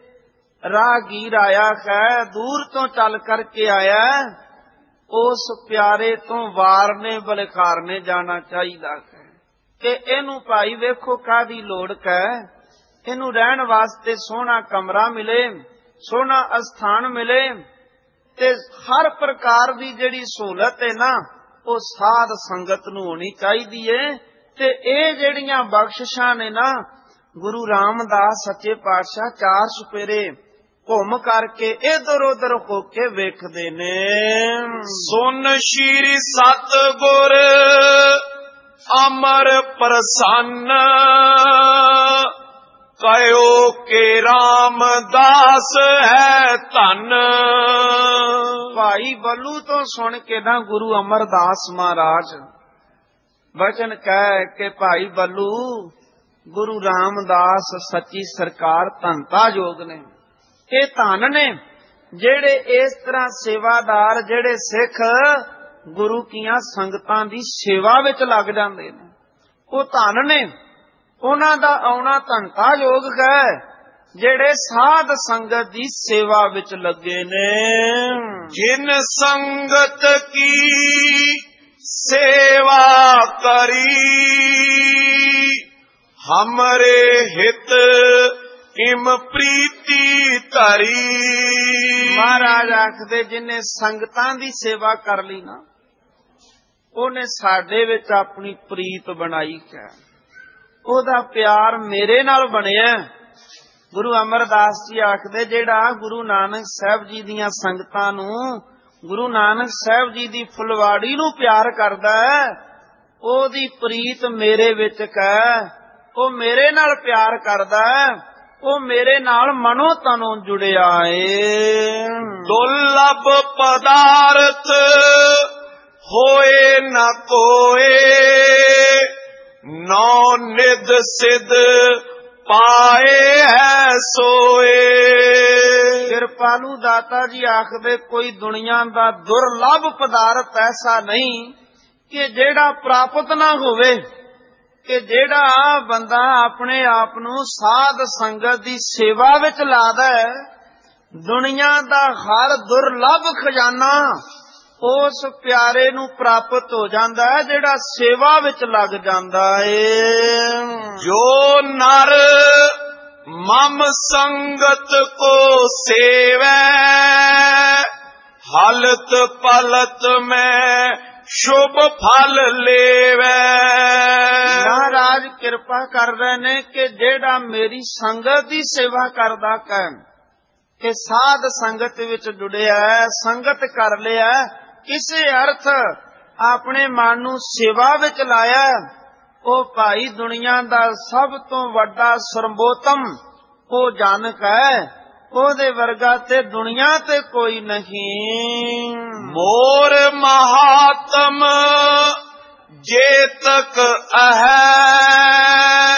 ਰਾਹਗੀਰ ਆਇਆ ਹੈ, ਦੂਰ ਤੋਂ ਚੱਲ ਕਰਕੇ ਆਇਆ, ਉਸ ਪਿਆਰੇ ਤੋਂ ਵਾਰਨੇ ਬਲਿਕਾਰਨੇ ਜਾਣਾ ਚਾਹੀਦਾ ਹੈ ਕਿ ਇਹਨੂੰ ਭਾਈ ਵੇਖੋ ਕਾਹਦੀ ਲੋੜ ਹੈ, ਇਹਨੂੰ ਰਹਿਣ ਵਾਸਤੇ ਸੋਹਣਾ ਕਮਰਾ ਮਿਲੇ, ਸੋਹਣਾ ਅਸਥਾਨ ਮਿਲੇ ਤੇ ਹਰ ਪ੍ਰਕਾਰ ਦੀ ਜਿਹੜੀ ਸਹੂਲਤ ਹੈ ਨਾ ਉਹ ਸਾਧ ਸੰਗਤ ਨੂੰ ਹੋਣੀ ਚਾਹੀਦੀ ਹੈ। ਤੇ ਇਹ ਜਿਹੜੀਆਂ ਬਖਸ਼ਿਸ਼ਾਂ ਨੇ ਨਾ ਗੁਰੂ ਰਾਮਦਾਸ ਸੱਚੇ ਪਾਤਸ਼ਾਹ ਚਾਰ ਸੁਪੇਰੇ ਘੁੰਮ ਕਰਕੇ ਇਧਰ ਉਧਰ ਹੋ ਕੇ ਵੇਖਦੇ ਨੇ।
ਸੁਨ ਸ਼੍ਰੀ ਸਤਿਗੁਰ ਅਮਰ ਪ੍ਰਸੰਨ, ਕਯੋ ਕੇ ਰਾਮਦਾਸ ਹੈ ਧਨ।
ਭਾਈ ਬੱਲੂ ਤੋਂ ਸੁਣ ਕੇ ਨਾ ਗੁਰੂ ਅਮਰਦਾਸ ਮਹਾਰਾਜ
ਬਚਨ ਕਹਿ ਕਿ ਭਾਈ ਬੱਲੂ ਗੁਰੂ ਰਾਮਦਾਸ ਸੱਚੀ ਸਰਕਾਰ ਧੰਤਾ ਯੋਗ ਨੇ। ਇਹ ਧਨ ਨੇ ਜਿਹੜੇ ਇਸ ਤਰ੍ਹਾਂ ਸੇਵਾਦਾਰ, ਜਿਹੜੇ ਸਿੱਖ ਗੁਰੂ ਕੀਆਂ ਸੰਗਤਾਂ ਦੀ ਸੇਵਾ ਵਿੱਚ ਲੱਗ ਜਾਂਦੇ ਨੇ, ਉਹ ਧਨ ਨੇ। ਉਹਨਾਂ ਦਾ ਆਉਣਾ ਧੰਤਾ ਯੋਗ ਹੈ ਜਿਹੜੇ ਸਾਧ ਸੰਗਤ ਦੀ ਸੇਵਾ ਵਿੱਚ ਲੱਗੇ ਨੇ।
ਜਿਨ ਸੰਗਤ ਕੀ ਸੇਵਾ ਕਰੀ ਹਮਰੇ ਹਿਤ ਇਮ ਪ੍ਰੀਤੀ ਧਰੀ।
ਮਹਾਰਾਜ ਆਖਦੇ ਜਿਨੇ ਸੰਗਤਾਂ ਦੀ ਸੇਵਾ ਕਰ ਲਈ ਨਾ, ਉਹਨੇ ਸਾਡੇ ਵਿੱਚ ਆਪਣੀ ਪ੍ਰੀਤ ਬਣਾਈ ਹੈ, ਉਹਦਾ ਪਿਆਰ ਮੇਰੇ ਨਾਲ ਬਣਿਆ। ਗੁਰੂ ਅਮਰਦਾਸ ਜੀ ਆਖਦੇ ਜਿਹੜਾ ਗੁਰੂ ਨਾਨਕ ਸਾਹਿਬ ਜੀ ਦੀਆਂ ਸੰਗਤਾਂ ਨੂੰ, ਗੁਰੂ ਨਾਨਕ ਸਾਹਿਬ ਜੀ ਦੀ ਫੁਲਵਾੜੀ ਨੂੰ ਪਿਆਰ ਕਰਦਾ, ਉਹਦੀ ਪ੍ਰੀਤ ਮੇਰੇ ਵਿੱਚ ਹੈ, ਉਹ ਮੇਰੇ ਨਾਲ ਪਿਆਰ ਕਰਦਾ, ਉਹ ਮੇਰੇ ਨਾਲ ਮਨੋ ਤਨੋਂ ਜੁੜਿਆ ਏ।
ਦੁਰਲਭ ਪਦਾਰਥ ਹੋਏ ਨਾ ਕੋਏ ਨੌ ਨਿਧ ਸਿਧ ਪਾਏ ਹੈ ਸੋਏ।
ਕਿਰਪਾਲੂ ਦਾਤਾ ਜੀ ਆਖਦੇ ਕੋਈ ਦੁਨੀਆ ਦਾ ਦੁਰਲਭ ਪਦਾਰਥ ਐਸਾ ਨਹੀਂ ਕਿ ਜਿਹੜਾ ਪ੍ਰਾਪਤ ਨਾ ਹੋਵੇ, ਕਿ ਜਿਹੜਾ ਬੰਦਾ ਆਪਣੇ ਆਪ ਨੂੰ ਸਾਧ ਸੰਗਤ ਦੀ ਸੇਵਾ ਵਿੱਚ ਲਾਦਾ ਹੈ, ਦੁਨੀਆ ਦਾ ਹਰ ਦੁਰਲਭ ਖਜ਼ਾਨਾ ਉਸ ਪਿਆਰੇ ਨੂੰ ਪ੍ਰਾਪਤ ਹੋ ਜਾਂਦਾ ਹੈ ਜਿਹੜਾ ਸੇਵਾ ਵਿੱਚ ਲੱਗ ਜਾਂਦਾ ਏ।
ਜੋ ਨਰ ਮਮ ਸੰਗਤ ਕੋ ਸੇਵੈ ਹਲਤ ਪਲਤ ਮੈਂ ਸ਼ੁਭ ਫਲ ਲੇਵੈ।
ਮਹਾਰਾਜ ਕਿਰਪਾ ਕਰ ਰਹੇ ਨੇ ਕਿ ਜਿਹੜਾ ਮੇਰੀ ਸੰਗਤ ਦੀ ਸੇਵਾ ਕਰਦਾ ਹੈ, ਕਿ ਸਾਧ ਸੰਗਤ ਵਿੱਚ ਜੁੜਿਆ ਹੈ, ਸੰਗਤ ਕਰ ਲਿਆ, ਕਿਸੇ ਅਰਥ ਆਪਣੇ ਮਨ ਨੂੰ ਸੇਵਾ ਵਿੱਚ ਲਾਇਆ, ਉਹ ਭਾਈ ਦੁਨੀਆ ਦਾ ਸਭ ਤੋਂ ਵੱਡਾ ਸਰਬੋਤਮ ਉਹ ਜਨਕ ਹੈ, ਉਹਦੇ ਵਰਗਾ ਤੇ ਦੁਨੀਆ ਤੇ ਕੋਈ ਨਹੀਂ।
ਮੋਰ ਮਹਾਤਮ ਜੇ ਤਕ ਅਹੈ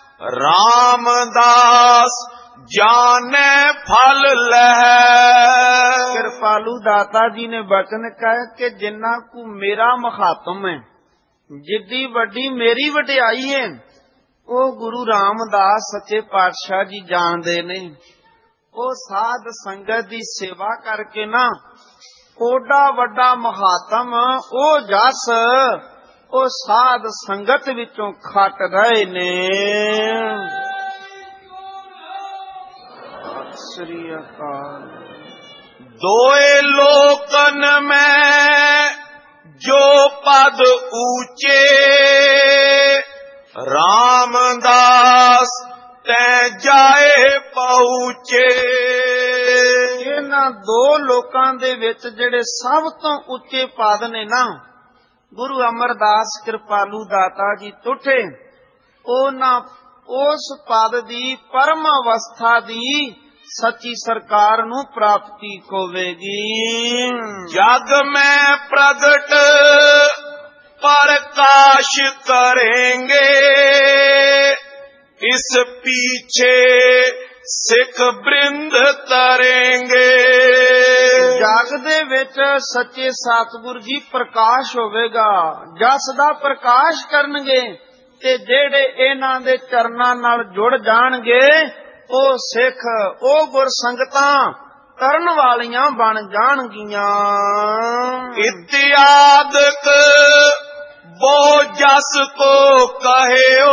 ਰਾਮਦਾਸ ਜਾਣੇ ਫਲ ਲਹਿ।
ਕਿਰਪਾਲੂ ਦਾਤਾ ਜੀ ਨੇ ਬਚਨ ਕਹੇ ਕਿ ਜਿੰਨਾ ਕੁ ਮੇਰਾ ਮਹਾਤਮ ਹੈ, ਜਿੱਡੀ ਵੱਡੀ ਮੇਰੀ ਵਡਿਆਈ ਹੈ, ਉਹ ਗੁਰੂ ਰਾਮਦਾਸ ਸੱਚੇ ਪਾਤਸ਼ਾਹ ਜੀ ਜਾਣਦੇ ਨੇ। ਉਹ ਸਾਧ ਸੰਗਤ ਦੀ ਸੇਵਾ ਕਰਕੇ ਨਾ ਓਡਾ ਵੱਡਾ ਮਹਾਤਮ ਉਹ ਜਸ ਉਹ ਸਾਧ ਸੰਗਤ ਵਿੱਚੋਂ ਖੱਟ ਰਹੇ ਨੇ। ਸ੍ਰੀ ਅਕਾਲ।
ਦੋਏ ਲੋਕਨ ਮੈਂ ਜੋ ਪਦ ਊਚੇ ਰਾਮਦਾਸ ਤੈ ਜਾਏ ਪਹੁੰਚੇ।
ਇਹਨਾਂ ਦੋ ਲੋਕਾਂ ਦੇ ਵਿੱਚ ਜਿਹੜੇ ਸਭ ਤੋਂ ਉੱਚੇ ਪਦ ਨੇ ਨਾ, ਗੁਰੂ ਅਮਰਦਾਸ ਕਿਰਪਾਲੂ ਦਾਤਾ ਜੀ ਤੁਠੇ ਉਹਨਾਂ ਉਸ ਪਦ ਦੀ ਪਰਮ ਅਵਸਥਾ ਦੀ ਸੱਚੀ ਸਰਕਾਰ ਨੂੰ ਪ੍ਰਾਪਤੀ ਹੋਵੇਗੀ।
ਜਗ ਮੈਂ ਪ੍ਰਗਟ ਪ੍ਰਕਾਸ਼ ਕरेंगे ਇਸ ਪੀਛੇ ਸਿੱਖ ਬ੍ਰਿੰਦ ਤਰੇਂਗੇ।
ਜਗ ਦੇ ਵਿੱਚ ਸੱਚੇ ਸਤਿਗੁਰ ਜੀ ਪ੍ਰਕਾਸ਼ ਹੋਵੇਗਾ, ਜਸ ਦਾ ਪ੍ਰਕਾਸ਼ ਕਰਨਗੇ, ਤੇ ਜਿਹੜੇ ਇਹਨਾਂ ਦੇ ਚਰਨਾਂ ਨਾਲ ਜੁੜ ਜਾਣਗੇ ਉਹ ਸਿੱਖ, ਉਹ ਗੁਰ ਸੰਗਤਾਂ ਤਰਨ ਵਾਲੀਆਂ ਬਣ ਜਾਣਗੀਆਂ।
ਇਤਿਆਦਿਕ ਬਹੁ ਜਸ ਕੋ ਕਹਿਓ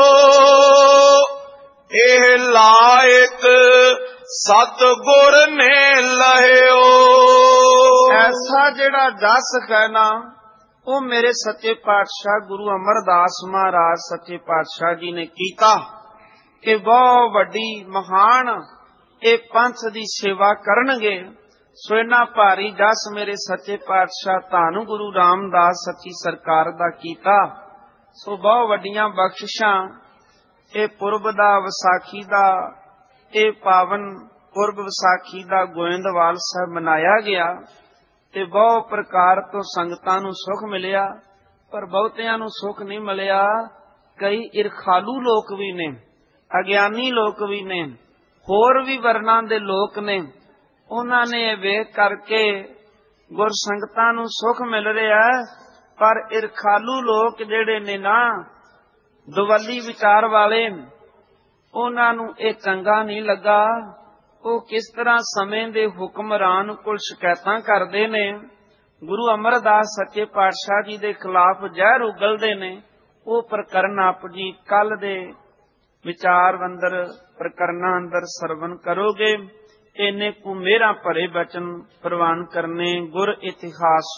ਇਹ ਲਾਇਕ ਸਤਿਗੁਰ ਨੇ ਲਹਿਓ।
ਐਸਾ ਜਿਹੜਾ ਜਸ ਹੈ ਨਾ, ਉਹ ਮੇਰੇ ਸੱਚੇ ਪਾਤਸ਼ਾਹ ਗੁਰੂ ਅਮਰਦਾਸ ਮਹਾਰਾਜ ਸੱਚੇ ਪਾਤਸ਼ਾਹ ਜੀ ਨੇ ਕੀਤਾ ਕਿ ਬਹੁਤ ਵੱਡੀ ਮਹਾਨ ਇਹ ਪੰਥ ਦੀ ਸੇਵਾ ਕਰਨਗੇ। ਸੋ ਇਹਨਾਂ ਭਾਰੀ ਜਸ ਮੇਰੇ ਸੱਚੇ ਪਾਤਸ਼ਾਹ ਧੰਨ ਗੁਰੂ ਰਾਮਦਾਸ ਸੱਚੀ ਸਰਕਾਰ ਦਾ ਕੀਤਾ। ਸੋ ਬਹੁਤ ਵੱਡੀਆਂ ਬਖਸ਼ਿਸ਼ਾਂ ਇਹ ਪੁਰਬ ਦਾ, ਵਿਸਾਖੀ ਦਾ, ਇਹ ਪਾਵਨ ਪੁਰਬ ਵਿਸਾਖੀ ਦਾ ਗੋਇੰਦਵਾਲ ਸਾਹਿਬ ਮਨਾਇਆ ਗਿਆ ਤੇ ਬਹੁਤ ਪ੍ਰਕਾਰ ਤੋਂ ਸੰਗਤਾਂ ਨੂੰ ਸੁਖ ਮਿਲਿਆ।
ਪਰ ਬਹੁਤਿਆਂ ਨੂੰ ਸੁੱਖ ਨਹੀਂ ਮਿਲਿਆ। ਕਈ ਈਰਖਾਲੂ ਲੋਕ ਵੀ ਨੇ, ਅਗਿਆਨੀ ਲੋਕ ਵੀ ਨੇ, ਹੋਰ ਵੀ ਵਰਨਾਂ ਦੇ ਲੋਕ ਨੇ। ਉਹਨਾਂ ਨੇ ਇਹ ਵੇਖ ਕਰਕੇ ਗੁਰਸੰਗਤਾਂ ਨੂੰ ਸੁੱਖ ਮਿਲ ਰਿਹਾ, ਪਰ ਈਰਖਾਲੂ ਲੋਕ ਜਿਹੜੇ ਨੇ ਨਾ, ਦੁਵੱਲੀ ਵਿਚਾਰ ਵਾਲੇ, ਉਹਨਾਂ ਨੂੰ ਇਹ ਚੰਗਾ ਨਹੀਂ ਲੱਗਾ। ਉਹ ਕਿਸ ਤਰ੍ਹਾਂ ਸਮੇਂ ਦੇ ਹੁਕਮਰਾਨ ਕੋਲ ਸ਼ਿਕਾਇਤਾਂ ਕਰਦੇ ਨੇ, ਗੁਰੂ ਅਮਰਦਾਸ ਸੱਚੇ ਪਾਤਸ਼ਾਹ ਜੀ ਦੇ ਖਿਲਾਫ ਜ਼ਹਿਰ ਉਗਲਦੇ ਨੇ। ਉਹ ਪ੍ਰਕਰਨ ਆਪ ਜੀ ਕੱਲ ਦੇ ਵਿਚਾਰ ਅੰਦਰ, ਪ੍ਰਕਰਨਾਂ ਅੰਦਰ ਸਰਵਨ ਕਰੋਗੇ। ਇੰਨੇ ਕੁ ਮੇਰਾ ਭਰੇ ਬਚਨ ਪ੍ਰਵਾਨ ਕਰਨੇ। ਗੁਰ ਇਤਿਹਾਸ